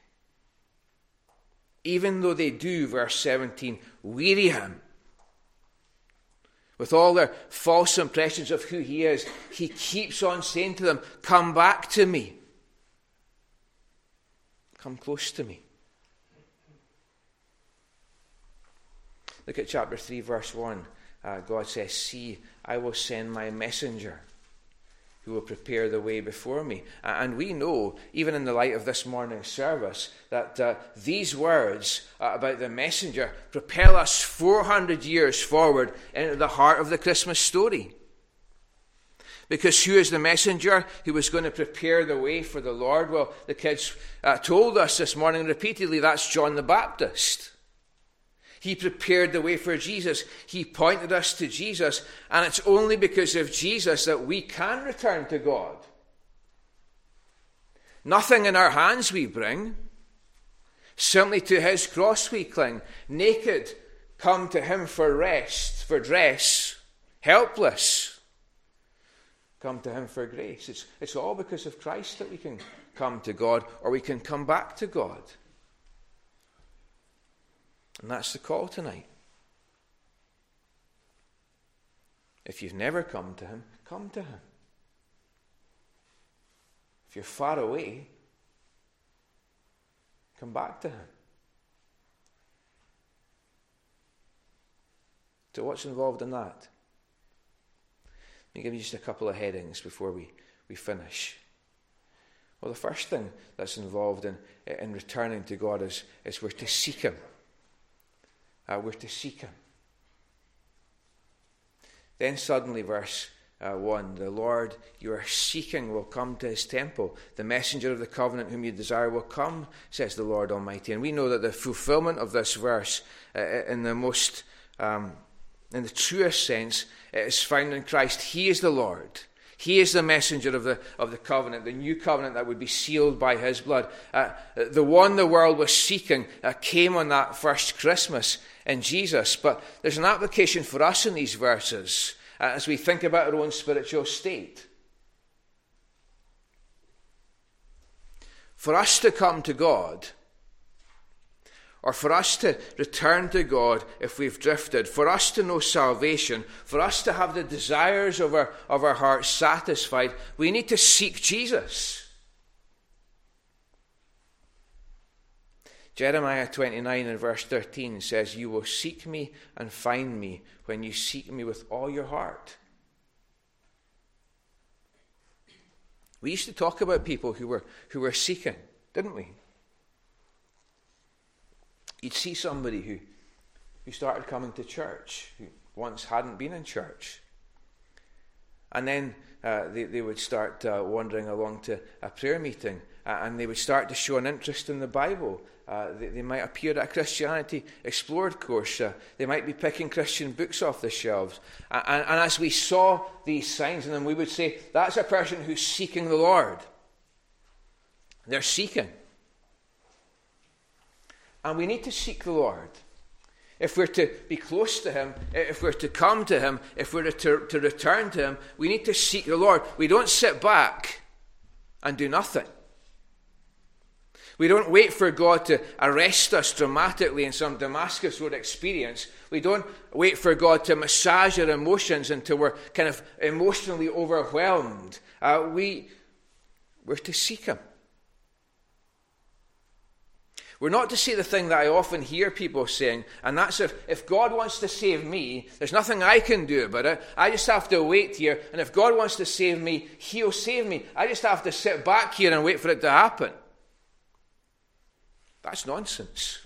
Even though they do, verse 17, weary him. With all their false impressions of who he is, he keeps on saying to them, come back to me. Come close to me. Look at chapter 3, verse 1. God says, see, I will send my messenger who will prepare the way before me. And we know, even in the light of this morning's service, that these words about the messenger propel us 400 years forward into the heart of the Christmas story. Because who is the messenger who was going to prepare the way for the Lord? Well, the kids told us this morning repeatedly, that's John the Baptist. He prepared the way for Jesus. He pointed us to Jesus. And it's only because of Jesus that we can return to God. Nothing in our hands we bring. Simply to his cross we cling. Naked, come to him for rest, for dress. Helpless, come to him for grace. It's all because of Christ that we can come to God, or we can come back to God. And that's the call tonight. If you've never come to him, come to him. If you're far away, come back to him. So what's involved in that? Let me give you just a couple of headings before we finish. Well, the first thing that's involved in returning to God is we're to seek him. We're to seek him. Then suddenly, verse 1, the Lord you are seeking will come to his temple. The messenger of the covenant whom you desire will come, says the Lord Almighty. And we know that the fulfillment of this verse in the truest sense is found in Christ. He is the Lord. He is the messenger of the covenant, the new covenant that would be sealed by his blood. The one the world was seeking came on that first Christmas in Jesus. But there's an application for us in these verses as we think about our own spiritual state. For us to come to God, or for us to return to God if we've drifted, for us to know salvation, for us to have the desires of our hearts satisfied, we need to seek Jesus. Jeremiah 29 and verse 13 says, you will seek me and find me when you seek me with all your heart. We used to talk about people who were seeking, didn't we? You'd see somebody who started coming to church, who once hadn't been in church. And then they would start wandering along to a prayer meeting, and they would start to show an interest in the Bible. They might appear at a Christianity Explored course. They might be picking Christian books off the shelves. And as we saw these signs in them, we would say, that's a person who's seeking the Lord. They're seeking. And we need to seek the Lord. If we're to be close to him, if we're to come to him, if we're to return to him, we need to seek the Lord. We don't sit back and do nothing. We don't wait for God to arrest us dramatically in some Damascus Road experience. We don't wait for God to massage our emotions until we're kind of emotionally overwhelmed. We're to seek him. We're not to say the thing that I often hear people saying, and that's if God wants to save me, there's nothing I can do about it. I just have to wait here, and if God wants to save me, he'll save me. I just have to sit back here and wait for it to happen. That's nonsense.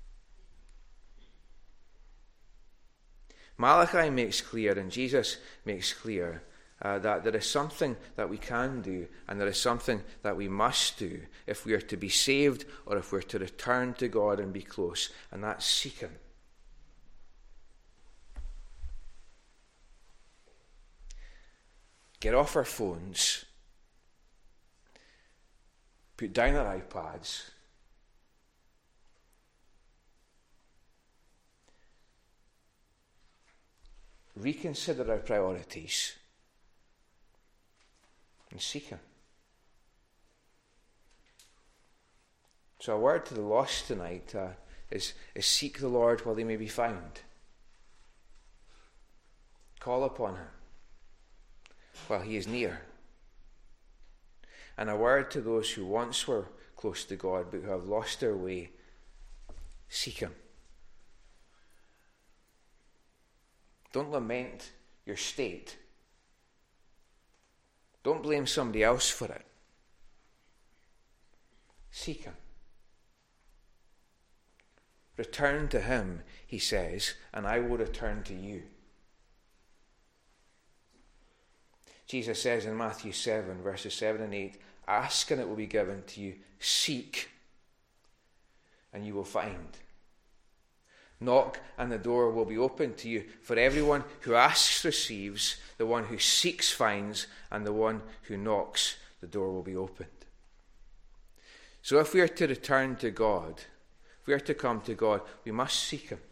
Malachi makes clear, and Jesus makes clear, that there is something that we can do, and there is something that we must do if we are to be saved or if we're to return to God and be close, and that's seek him. Get off our phones, put down our iPads, reconsider our priorities, and seek him. So a word to the lost tonight is seek the Lord while he may be found. Call upon him while he is near. And a word to those who once were close to God but who have lost their way, seek him. Don't lament your state. Don't blame somebody else for it. Seek him. Return to him, he says, and I will return to you. Jesus says in Matthew 7, verses 7 and 8, ask and it will be given to you. Seek and you will find. Knock and the door will be opened to you. For everyone who asks receives, the one who seeks finds, and the one who knocks, the door will be opened. So if we are to return to God, if we are to come to God, we must seek him.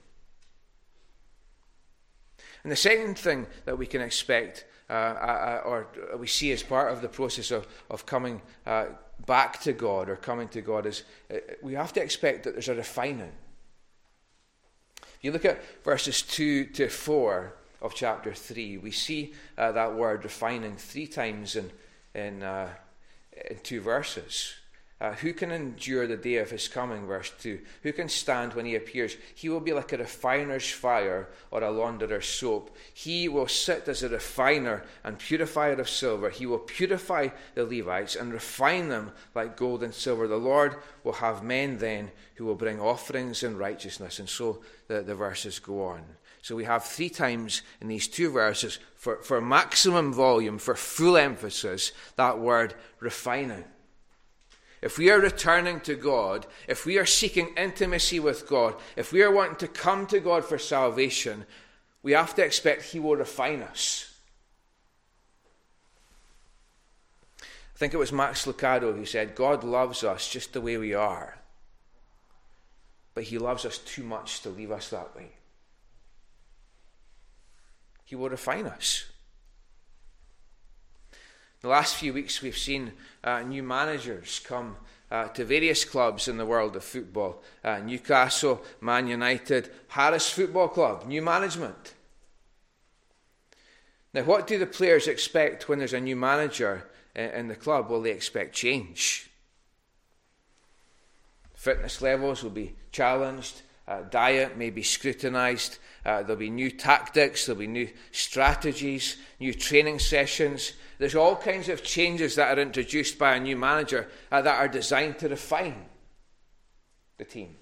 And the second thing that we can expect, or we see as part of the process of coming back to God or coming to God, is we have to expect that there's a refining. If you look at verses 2 to 4 of chapter 3, we see that word refining 3 times in 2 verses. Who can endure the day of his coming, verse 2? Who can stand when he appears? He will be like a refiner's fire or a launderer's soap. He will sit as a refiner and purifier of silver. He will purify the Levites and refine them like gold and silver. The Lord will have men then who will bring offerings in righteousness. And so the verses go on. So we have 3 times in these 2 verses, for maximum volume, for full emphasis, that word refining. If we are returning to God, if we are seeking intimacy with God, if we are wanting to come to God for salvation, we have to expect he will refine us. I think it was Max Lucado who said, God loves us just the way we are, but he loves us too much to leave us that way. He will refine us. The last few weeks we've seen new managers come to various clubs in the world of football. Newcastle, Man United, Harris Football Club, new management. Now, what do the players expect when there's a new manager in the club? Well, they expect change. Fitness levels will be challenged. Diet may be scrutinised. There'll be new tactics. There'll be new strategies, new training sessions. There's all kinds of changes that are introduced by a new manager that are designed to refine the team.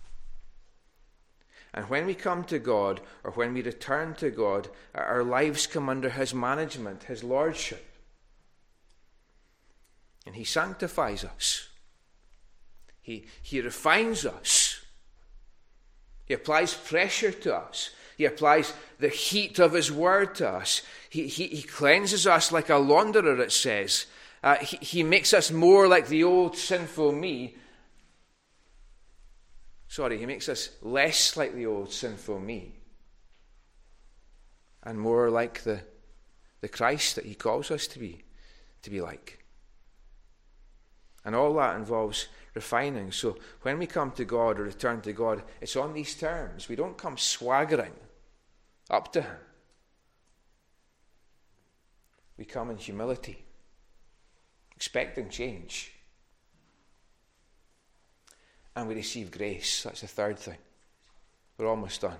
And when we come to God, or when we return to God, our lives come under his management, his lordship. And he sanctifies us. He refines us. He applies pressure to us. He applies the heat of his word to us. He cleanses us like a launderer, it says. He makes us more like the old sinful me. He makes us less like the old sinful me. And more like the Christ that he calls us to be like. And all that involves refining. So when we come to God or return to God, it's on these terms. We don't come swaggering up to him. We come in humility, expecting change. And we receive grace. That's the third thing. We're almost done.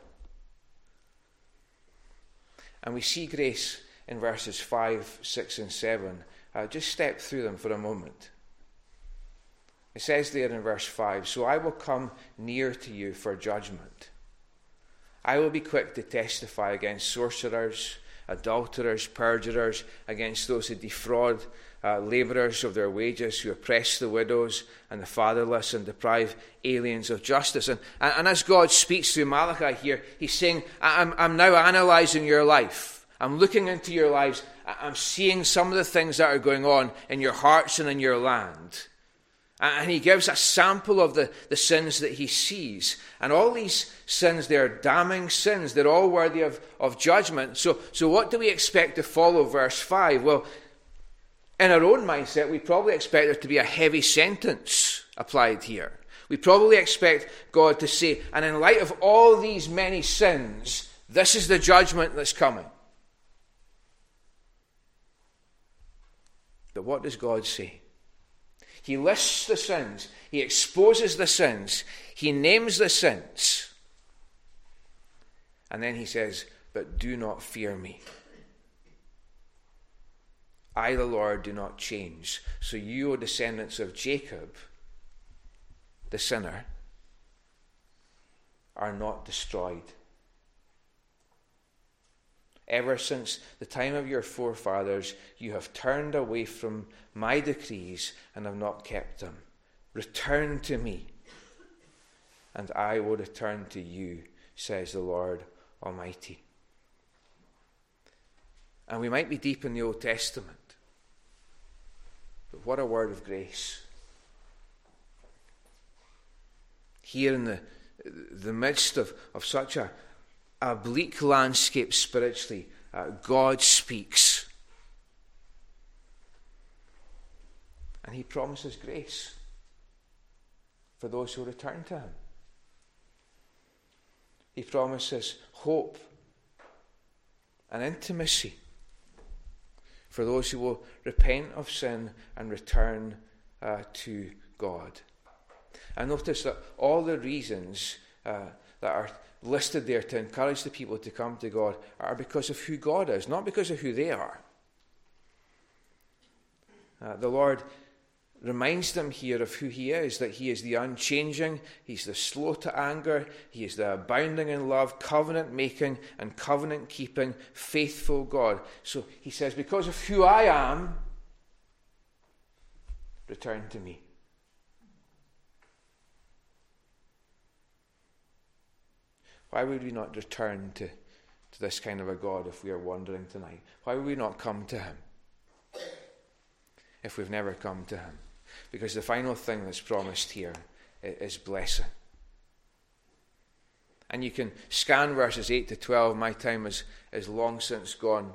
And we see grace in verses 5, 6 and 7. Just step through them for a moment. It says there in verse 5, so I will come near to you for judgment. I will be quick to testify against sorcerers, adulterers, perjurers, against those who defraud labourers of their wages, who oppress the widows and the fatherless and deprive aliens of justice. And as God speaks through Malachi here, he's saying, I'm now analysing your life. I'm looking into your lives. I'm seeing some of the things that are going on in your hearts and in your land. And he gives a sample of the sins that he sees. And all these sins, they're damning sins. They're all worthy of judgment. So what do we expect to follow verse 5? Well, in our own mindset, we probably expect there to be a heavy sentence applied here. We probably expect God to say, and in light of all these many sins, this is the judgment that's coming. But what does God say? He lists the sins. He exposes the sins. He names the sins. And then he says, but do not fear me. I, the Lord, do not change. So you, O descendants of Jacob, the sinner, are not destroyed. Ever since the time of your forefathers, you have turned away from my decrees and have not kept them. Return to me, and I will return to you, says the Lord Almighty. And we might be deep in the Old Testament, but what a word of grace. Here in the midst of such a bleak landscape spiritually, God speaks. And he promises grace for those who return to him. He promises hope and intimacy for those who will repent of sin and return to God. And notice that all the reasons that are listed there to encourage the people to come to God are because of who God is, not because of who they are. The Lord reminds them here of who he is, that he is the unchanging, he's the slow to anger, he is the abounding in love, covenant-making and covenant-keeping, faithful God. So he says, because of who I am, return to me. Why would we not return to this kind of a God if we are wandering tonight? Why would we not come to him if we've never come to him? Because the final thing that's promised here is blessing. And you can scan verses 8 to 12. My time is long since gone.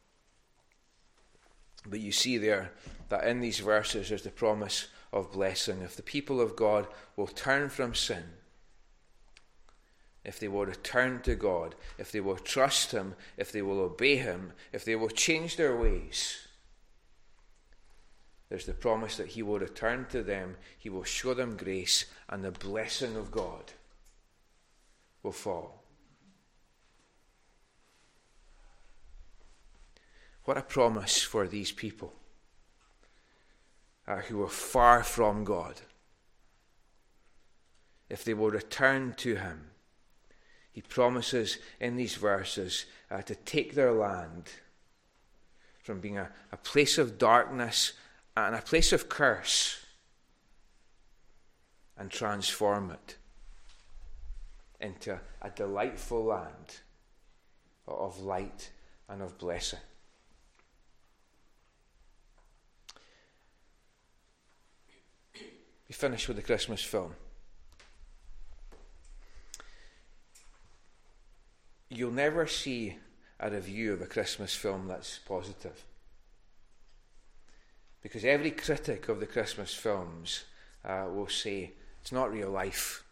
But you see there that in these verses there's the promise of blessing. If the people of God will turn from sin, if they will return to God, if they will trust him, if they will obey him, if they will change their ways, there's the promise that he will return to them, he will show them grace, and the blessing of God will fall. What a promise for these people who are far from God. If they will return to him, he promises in these verses to take their land from being a place of darkness and a place of curse and transform it into a delightful land of light and of blessing. We finish with the Christmas film. You'll never see a review of a Christmas film that's positive. Because every critic of the Christmas films will say, it's not real life.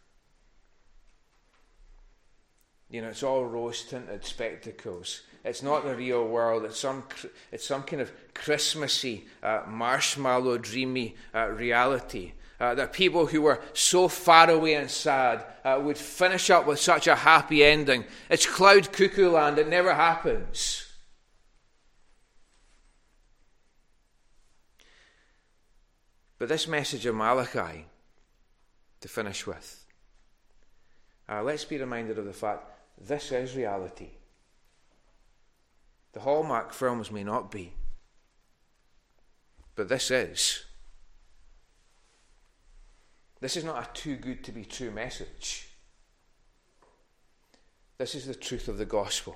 You know, it's all rose-tinted spectacles. It's not the real world. It's some kind of Christmassy, marshmallow, dreamy reality. That people who were so far away and sad would finish up with such a happy ending. It's cloud cuckoo land. It never happens. But this message of Malachi, to finish with, let's be reminded of the fact this is reality. The Hallmark films may not be, but this is. This is not a too good to be true message. This is the truth of the gospel.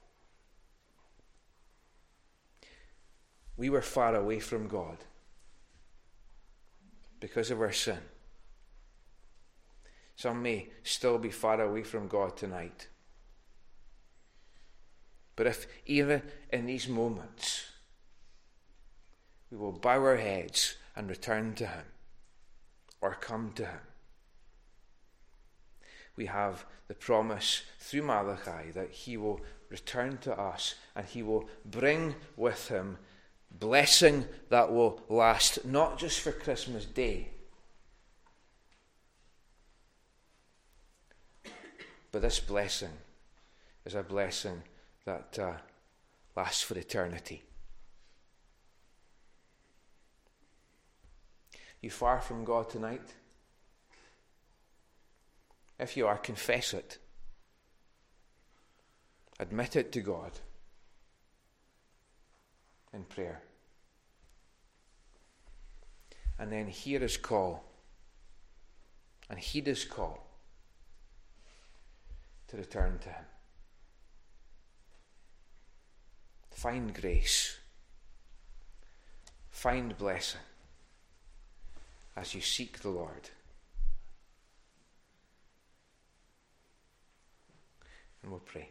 We were far away from God because of our sin. Some may still be far away from God tonight. But if even in these moments we will bow our heads and return to him, or come to him, we have the promise through Malachi that he will return to us and he will bring with him blessing that will last not just for Christmas Day, but this blessing is a blessing that lasts for eternity. You far from God tonight? If you are, confess it. Admit it to God. in prayer. And then hear his call and heed his call to return to him. Find grace. Find blessing as you seek the Lord. And we'll pray.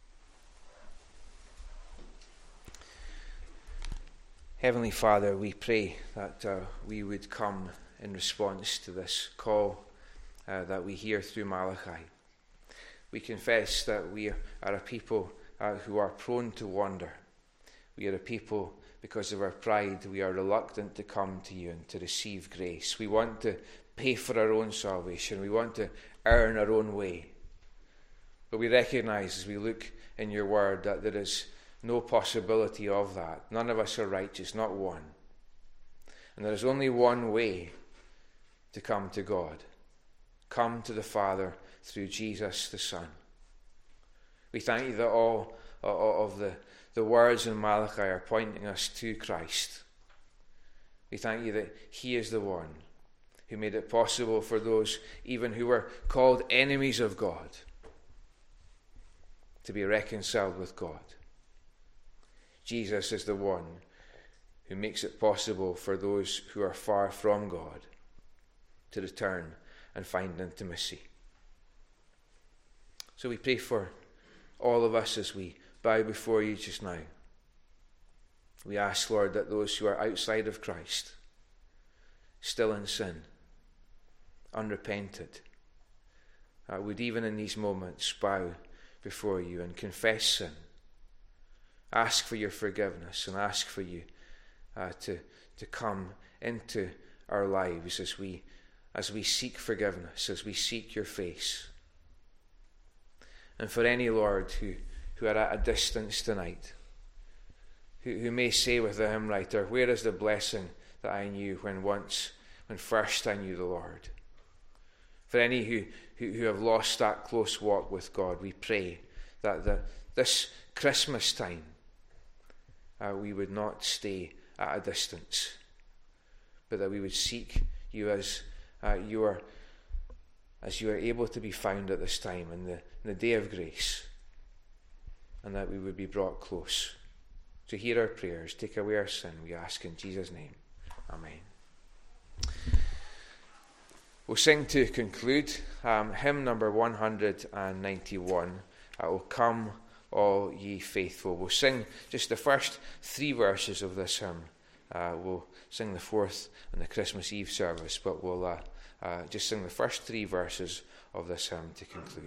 Heavenly Father, we pray that we would come in response to this call that we hear through Malachi. We confess that we are a people who are prone to wander. We are a people, because of our pride, we are reluctant to come to you and to receive grace. We want to pay for our own salvation. We want to earn our own way. But we recognize as we look in your word that there is no possibility of that. None of us are righteous, not one. And there is only one way to come to God. Come to the Father through Jesus the Son. We thank you that all of the words in Malachi are pointing us to Christ. We thank you that he is the one who made it possible for those even who were called enemies of God to be reconciled with God. Jesus is the one who makes it possible for those who are far from God to return and find intimacy. So we pray for all of us as we bow before you just now. We ask, Lord, that those who are outside of Christ, still in sin, unrepented, would even in these moments bow before you and confess sin. Ask for your forgiveness and ask for you to come into our lives as we seek forgiveness, as we seek your face. And for any, Lord, who are at a distance tonight, who may say with the hymn writer, where is the blessing that I knew when first I knew the Lord? For any who have lost that close walk with God, we pray that this Christmas time we would not stay at a distance, but that we would seek you as you are able to be found at this time in the day of grace, and that we would be brought close. To hear our prayers, take away our sin, we ask in Jesus' name. Amen. We'll sing to conclude hymn number 191, O Come All Ye Faithful. We'll sing just the first 3 verses of this hymn. We'll sing the 4th and the Christmas Eve service, but we'll just sing the first 3 verses of this hymn to conclude.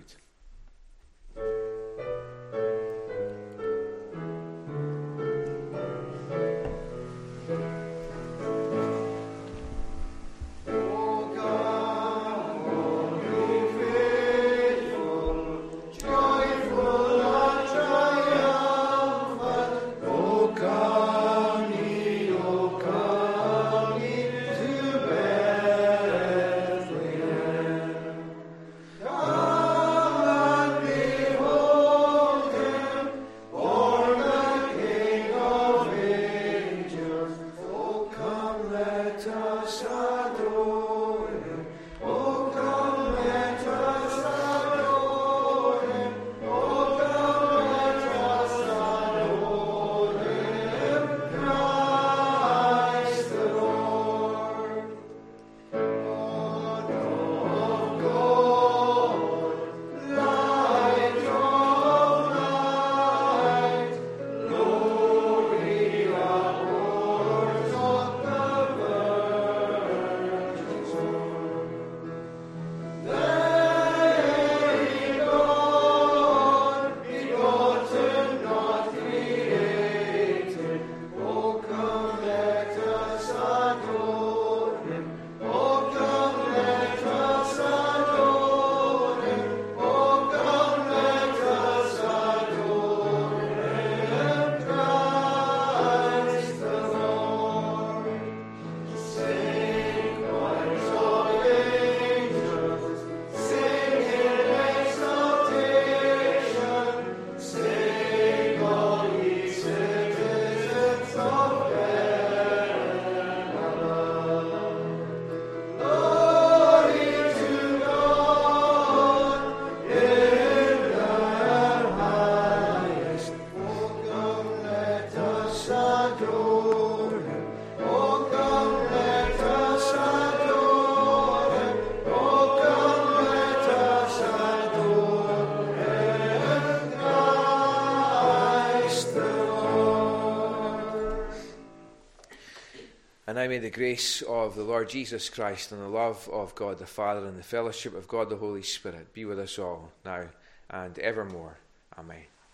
Oh Now may the grace of the Lord Jesus Christ and the love of God the Father and the fellowship of God the Holy Spirit be with us all now and evermore. Amen.